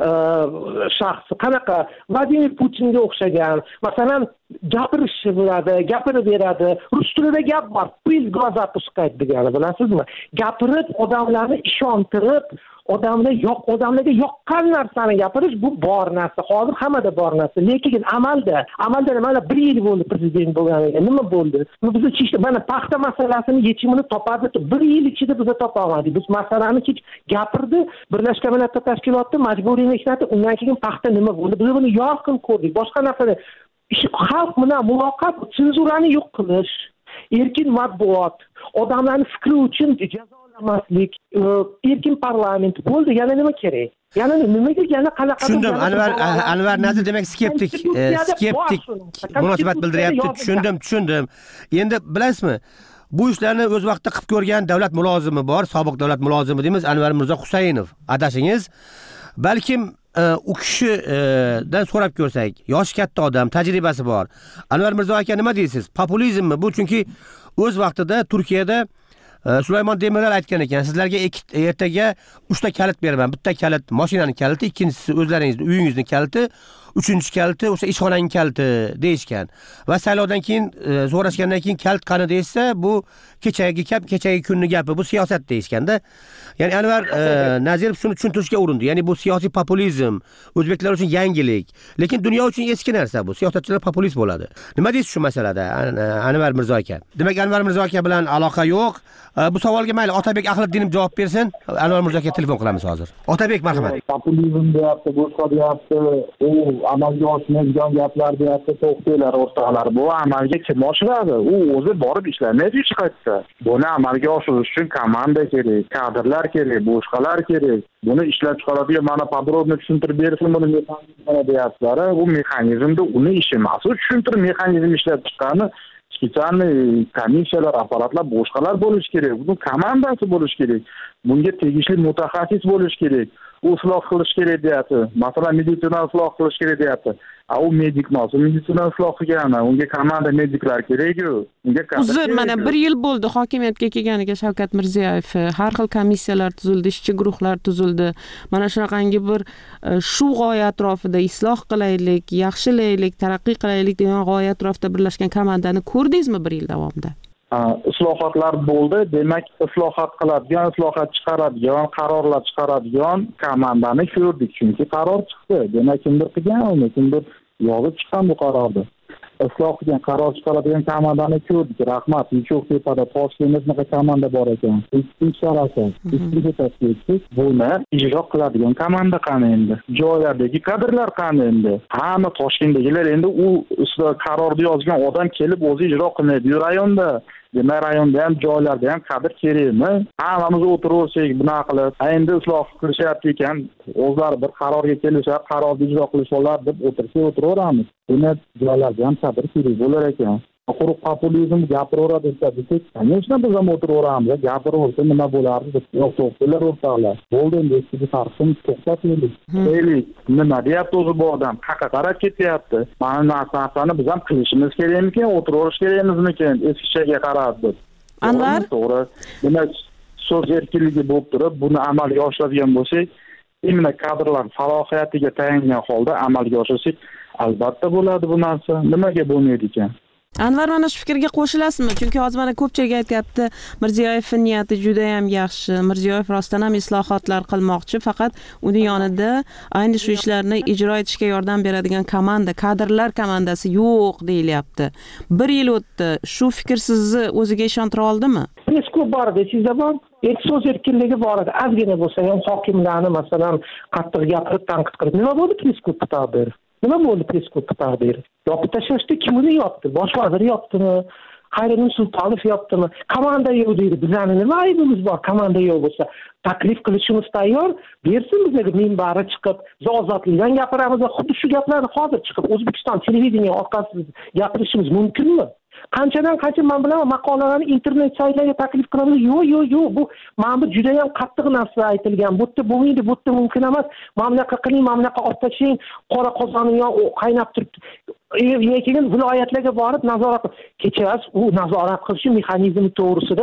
shaxsi qanaqa Vladimir Putinga o'xshagan, masalan, gapirishi biladi, gapirib beradi. Rus tilida gap bor, "Pil глаза пускать" degani bilasizmi? Gapirib, odamlarni ishontirib, odamlar yo'q, odamlarga yoqqan narsani gapirish bu bor narsa. Hozir hammada bor narsa. Lekin amalda, amalda mana bir yil bo'ldi prezident bo'lganiga. Nima bo'ldi? Biz hech mana paxta masalasini yechimini topadi. Bir yil ichida biz topa olmadik. Biz masalani hech gapirdi, Birlashgan Millatlar Tashkiloti majburiy mehnati, undan keyin paxta nima bo'ldi? Biz buni yorqin ko'rdik. Boshqa narsani xalq bilan muloqot, senzurani yo'q qilish, erkin matbuot, odamlarning fikri uchun jazolamaslik, erkin parlament bo'ldi. Yana nima kerak? Yana nimaga yana qanaqa? Tushundim. Anvar Anvar Nazir demak skeptik, skeptik munosabat bildiryapti. Tushundim, tushundim. Endi bilasizmi? Bu ishlarni o'z vaqtida qilib ko'rgan davlat mulozimi bor, sobiq davlat mulozimi deymiz, Anvar Mirzo Husaynov. Adashingiz. Balkim u kishidan so'rab ko'rsak, yoshi katta odam, tajribasi bor. Anvar Mirzo aka nima deysiz? Populizmmi bu? Chunki o'z vaqtida Turkiyada Sulaymon Demirel aytgan ekan, sizlarga ertaga uchta kalit beraman. Bitta kalit mashinaning kaliti, ikkinchisi o'zlaringizning uyingizning kaliti, uchinchi kaliti o'sha ishxonaning kaliti deyishgan. Va saylovdan keyin so'rashgandan keyin kalit qani deysa, bu kechagi gap, kechagi kunning gapi, bu siyosat deyishganda. Ya'ni Anvar Nazirov shuni tushuntirishga urindi. Ya'ni bu siyosiy populizm, o'zbeklar uchun yangilik, lekin dunyo uchun eski narsa bu. Siyosatchilar populist bo'ladi. Nima deysiz shu masalada, Anvar Mirzo aka? Demak, Anvar Mirzo aka bilan aloqa yo'q. Bu savolga mayli Otabek Ahliddinov javob bersin. Anvar Mirzo aka telefon qilamiz hozir. Otabek, marhamat. Populizm deyapti, boshqa deyapti, u amalga oshmaydigan gaplar deyapti, to'xtanglar o'rtoqlar. Bu amalga kim oshiradi? U o'zi borib ishlamaydi hech qayerda. Buni amalga oshirish uchun komanda kerak, kadrlar kerak, boshqalar kerak. Buni ishlab chiqaradigan mana podrobno tushuntirib bersin buni mexanizmini deyaptilar. Bu mexanizmda uni ishi emas. U tushuntirib mexanizm ishlab chiqqani spesialniy komissiyalar, apparatlar, boshqalar bo'lish kerak. Buni komandasi bo'lish kerak. Bunga tegishli mutaxassis bo'lish kerak. U isloh qilish kerak deyapti. Masalan, meditsinani isloh qilish kerak deyapti. A u medik emas, meditsinani isloh qilgani, unga komanda mediklar kerak-ku. Unga uzr, mana bir yil bo'ldi hokimiyatga kelganiga Shavkat Mirziyoyev. Har xil komissiyalar tuzildi, ishchi guruhlar tuzildi. Mana shunaqangi bir shu g'oya atrofida isloh qilaylik, yaxshilaylik, taraqqiy qilaylik degan g'oya atrofida birlashgan komandani ko'rdingizmi bir yil davomida? Islohotlar bo'ldi, demak islohot qiladigan, islohot chiqaradigan, qarorlar chiqaradigan komandani ko'rdik, chunki qaror chiqdi. Demak kimdir qilgan, kimdir yozib chiqqan bu qarorni. Isloh qilgan, qaror chiqaradigan komandani ko'rdik. Rahmat, Yo'qtepada Toshkentda komanda bor ekan. Ikkinchi sarasi, ikkinchi tashkilot buni ijro qiladigan komanda qani endi? Joylardagi kadrlar qani endi? Hamma Toshkentdagilar endi u ustida qarorni yozgan odam kelib o'zi ijro qilmaydi rayonda. Demak, rayonda ham, joylarda ham kadr kerakmi? Hammamiz o'tiraversak, bunaqa qilib, endi isloh qilishyapti ekan, o'zlari bir qarorga kelishar, qarorni ijro qilishsalar deb o'tirsak o'tiraveramiz. Demak, joylarda ham kadr kerak bo'lar ekan. Quruq populizm gapiraveradi desa, конечно, biz ham o'tiraveramiz, gapiraversa nima bo'lardi deb, yo'q, to'xtalar o'rtoqlar. Bo'ldi, endi eski tarixni to'xtataylik. Deylik, nima deyapti o'zi bu odam? Qayerga qarab ketyapti? Mana narsani biz ham qilishimiz kerakmikan, o'tiraverish kerakmizmikan eskichaga qarab deb. Anvar, to'g'ri. Demak, so'z erkinligi bo'lib turib, buni amalga oshiradigan bo'lsak, imla kadrlar salohiyatiga tayangan holda amalga oshirsak, albatta bo'ladi bu narsa. Nimaga bo'lmaydi ekan? Anvar, mana shu fikrga qo'shilasizmi? Chunki hozir mana ko'pchilik aytayapti, Mirziyoyevning niyati juda ham yaxshi. Mirziyoyev rostdan ham islohotlar qilmoqchi, faqat uni yonida ayni shu ishlarni ijro etishga yordam beradigan komanda, kadrlar komandasi yo'q deyilyapti. Bir yil o'tdi. Shu fikr sizni o'ziga ishontira oldimi? Press-klub bor edi, sizda bor. So'z erkinligi bor edi. Ozgina bo'lsa ham hokimlarni masalan qattiq gapirib, tanqid qilib, nima bo'ldi press-klub taqdiri? Nima bo'ldi press-klub taqdiri? Yopib tashlashdi, kim uni yopdi? Bosh vazir yopdimi? Xayriddin Sultonov yopdimi? Komanda yo'q deydi. Bizning nima aybimiz bor? Komanda yo'q bo'lsa, taklif qilishimiz tayyor. Bersin bizga minbari chiqib, ozodlikdan gapiramiz va xuddi shu gaplarni hozir chiqib O'zbekiston televideniya orqasida gapirishimiz mumkinmi? Qanchadan qancha men bilaman maqolalarni internet saytlariga taklif qilamiz. Yo'q, yo'q, yo'q, bu mana juda ham qattiq narsa aytilgan. Bu yerda bo'lmaydi, bu yerda mumkin emas. Mamlakat qiling, mamlakat olib tashlang, qora qozonni yon qaynab turibdi. Keyin viloyatlarga borib nazorat kechirasiz, u nazorat qilish mexanizmi to'g'risida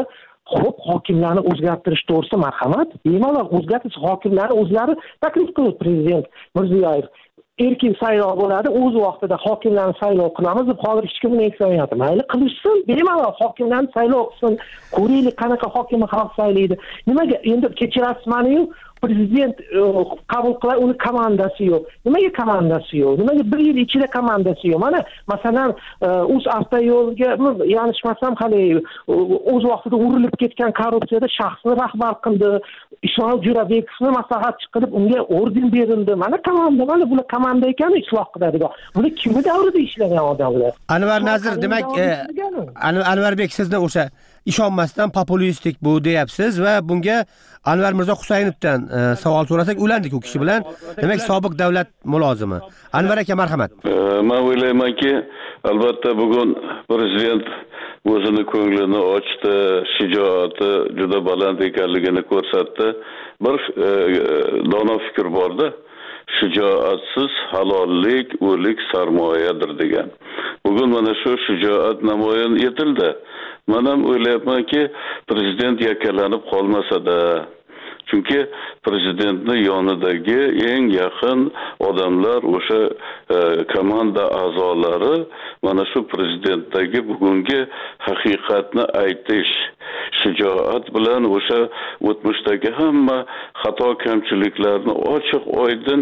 Xo'p, hokimlarni o'zgartirish to'g'risida marhamat, bemalol o'zgartirish hokimlari o'zlari taklif qildi prezident Mirziyoyev. Erkin saylov bo'ladi, o'z vaqtida hokimlarni saylov qilamiz deb hozir hech kim eksamayapti. Mayli qilishsin, bemalol hokimlarni saylov qilsin. Ko'raylik qanaqa hokimni xalq saylaydi. Nimaga endi kechirasiz mani-yu prezident qabul qiladi, uni komandasi yo'q. Nimaga komandasi yo'q? Nimaga bir yil ichida komandasi yo'q? Mana masalan, o'z avtoyo'lga yanishmasam hali o'z vaqtida urilib ketgan korrupsiyada shaxsni rahbar qildi. Ismoil Jo'rabekovni maslahatchi qilib unga orden berildi. Mana komanda, mana bular komanda ekan isloh qiladigan. Bular kimni davrida ishlagan odamlar? Anvar Nazir, demak, Anvarbek sizni o'sha ishonmasdan populistik bu deyapsiz va bunga Anvar Mirzo Husaynovdan savol so'rasak ulandik u kishi bilan. Demak, sobiq davlat mulozimi. Anvar aka, marhamat. Men o'ylaymanki, albatta bugun prezident o'zini ko'nglini ochdi, shijoati juda baland ekanligini ko'rsatdi. Bir dono fikr borda, shijoatsiz halollik o'lik sarmoyadir degan. Bugun mana shu shijoat namoyon etildi. Men ham o'ylayapmanki, prezident yakkalanib qolmasa-da, chunki prezidentning yonidagi eng yaqin odamlar o'sha komanda a'zolari mana shu prezidentdagi bugungi haqiqatni aytish, shijoat bilan o'sha o'tmishdagi hamma xato kamchiliklarni ochiq oydin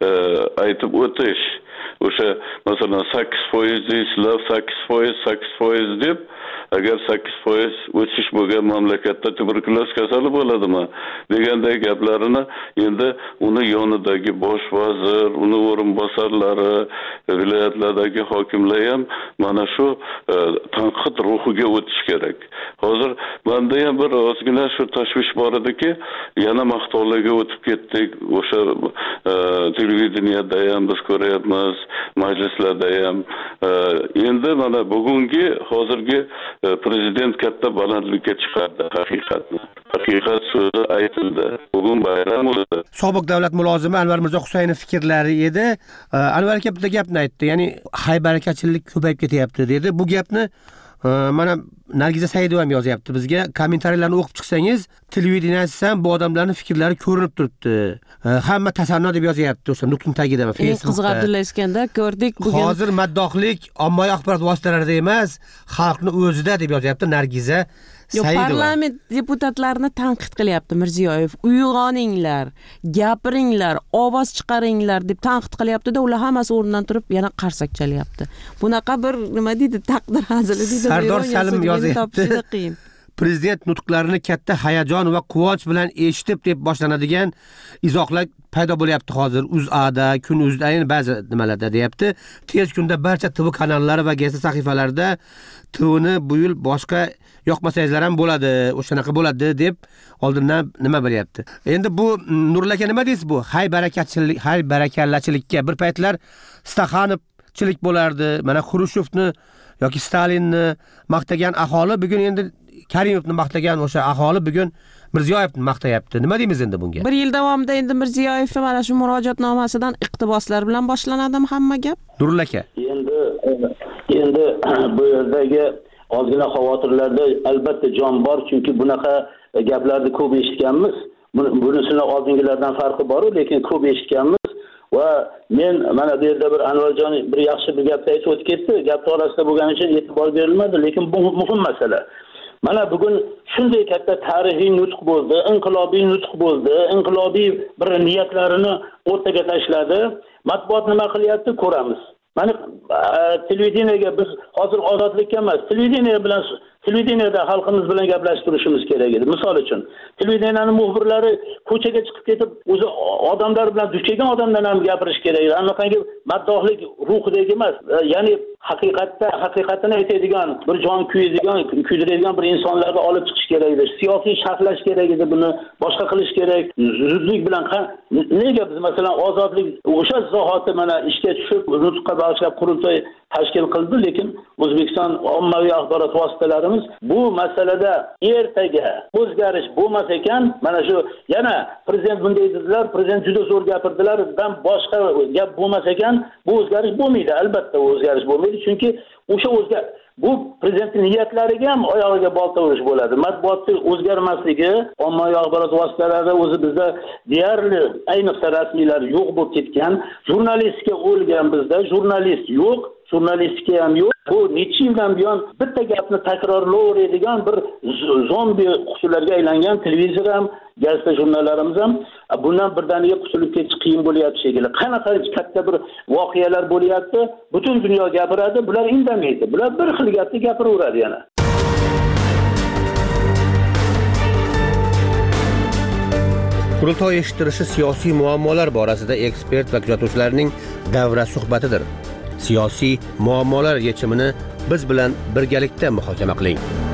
aytib o'tish. O'sha masalan sakkiz foiz deysizlar, sakkiz foiz, sakkiz foiz deb, agar sakkiz foiz o'sish bo'lgan mamlakatda tuberkuloz kasali bo'ladimi deganday gaplarini endi uni yonidagi bosh vazir, uni o'rinbosarlari, viloyatlardagi hokimlar ham mana shu tanqid ruhiga o'tish kerak. Hozir menda ham bir ozgina shu tashvish bor ediki, yana maqtovlarga o'tib ketdik. O'sha televideniyada ham biz ko'ryapmiz, majlislarda ham. Endi mana bugungi hozirgi prezident katta balandlikka chiqardi haqiqatni. Haqiqat so'zi aytildi. Bugun bayram bo'ldi. Sobiq davlat mulozimi Anvar Mirzo Husaynov fikrlari edi. Anvar aka bitta gapni aytdi. Ya'ni haybarakachilik ko'payib ketyapti dedi. Bu gapni mana Nargiza Saidova ham yozyapti bizga. Kommentariyalarni o'qib chiqsangiz, televideniyasiz ham bu odamlarning fikrlari ko'rinib turibdi. Hamma tasanno deb yozyapti o'sha nuqtaning tagida va Facebookda. Qiziq Abdulla Iskandar, ko'rdik bugun. Hozir maddohlik ommaviy axborot vositalarida emas, xalqning o'zida deb yozyapti Nargiza Saidova. Yo, parlament deputatlarini tanqid qilyapti Mirziyoyev. Uyg'oninglar, gapiringlar, ovoz chiqaringlar deb tanqid qilyapti-da, ular hammasi o'rnidan turib yana qarsak chalyapti. Bunaqa bir nima deydi, taqdir hazili deydi. Sardor Salim yozyapti. Prezident nutqlarini katta hayajon va quvonch bilan eshitib deb boshlanadigan izohlar paydo bo'lyapti hozir O'zAda, Kun.uz'da, ayni ba'zi nimalarda deyapti. Tez kunda barcha T V kanallari va gazeta sahifalarida T V'ni bu yil boshqa yoqmasangizlar ham bo'ladi, o'shanaqa bo'ladi deb oldindan nima bo'lyapti. Endi bu Nurul aka nima deysiz bu? Hay barakachilik, hay barakallachilikka bir paytlar Staxanovchilik bo'lardi. Mana Xrushchevni yoki Stalinni maqtagan aholi bugun endi Karimovni maqtagan o'sha aholi bugun Mirziyoyevni maqtayapti. Nima deymiz endi bunga? Bir yil davomida endi Mirziyoyev mana shu murojaatnomasidan iqtiboslar bilan boshlanadimi hamma gap? Nurul aka. Endi endi bu yerdagi ozgina xavotirlarda albatta jon bor, chunki bunaqa gaplarni ko'p eshitganmiz. Bunisini oldingilardan farqi bor, lekin ko'p eshitganmiz. Va men mana bu yerda bir Anvarjon bir yaxshi bir gap aytib o'tib ketdi. Gap orasida bo'lgani uchun e'tibor berilmadi, lekin bu muhim masala. Mana bugun shunday katta tarixiy nutq bo'ldi, inqilobiy nutq bo'ldi, inqilobiy bir niyatlarini o'rtaga tashladi. Matbuot nima qilyapti ko'ramiz. Mana televideniyaga biz hozir ozodlikka emas, televideniya bilan televideniyada xalqimiz bilan gaplashib turishimiz kerak edi. Misol uchun, televideniyaning muxbirlari ko'chaga chiqib ketib, o'zi odamlar bilan duch kelgan odamdan ham gapirish kerak edi. Anaqangi maddohlik ruhidagi emas, ya'ni haqiqatda haqiqatini aytadigan, bir jon kuyadigan, kuydiradigan bir insonlarni olib chiqish kerak edi. Siyosiy sharhlash kerak edi, buni boshqa qilish kerak. Zudlik bilan nega biz masalan ozodlik o'sha zahoti mana ishga tushib, nutqqa bag'ishlab qurultoy tashkil qildi, lekin O'zbekiston ommaviy axborot vositalarimiz bu masalada ertaga o'zgarish bo'lmas ekan, mana shu yana prezident bunday dedilar, prezident juda zo'r gapirdilar, dan boshqa gap bo'lmas ekan, bu o'zgarish bo'lmaydi, albatta o'zgarish bo'lmaydi. bo'lmaydi, chunki o'sha o'zga bu prezidentning niyatlariga ham oyog'iga bolta urish bo'ladi. Matbuotning o'zgarmasligi, ommaviy axborot vositalari o'zi bizda deyarli, ayniqsa rasmiylar yo'q bo'lib ketgan, jurnalistga o'lgan bizda, jurnalist yo'q, jurnalistika ham yo'q. Bu necha yildan buyon bitta gapni takrorlayveradigan bir zombi qushlarga aylangan televizor ham, gazeta jurnallarimiz ham bundan birdaniga qutulib ketish qiyin bo'lyapti shekilli. Qanaqa katta bir voqealar bo'lyapti, butun dunyo gapiradi, bular indamaydi. Bular bir xil gapni gapiraveradi yana. Qurultoy eshittirishi siyosiy muammolar borasida ekspert va kuzatuvchilarning davra suhbatidir. Siyosiy muammolar yechimini biz bilan birgalikda muhokama qiling.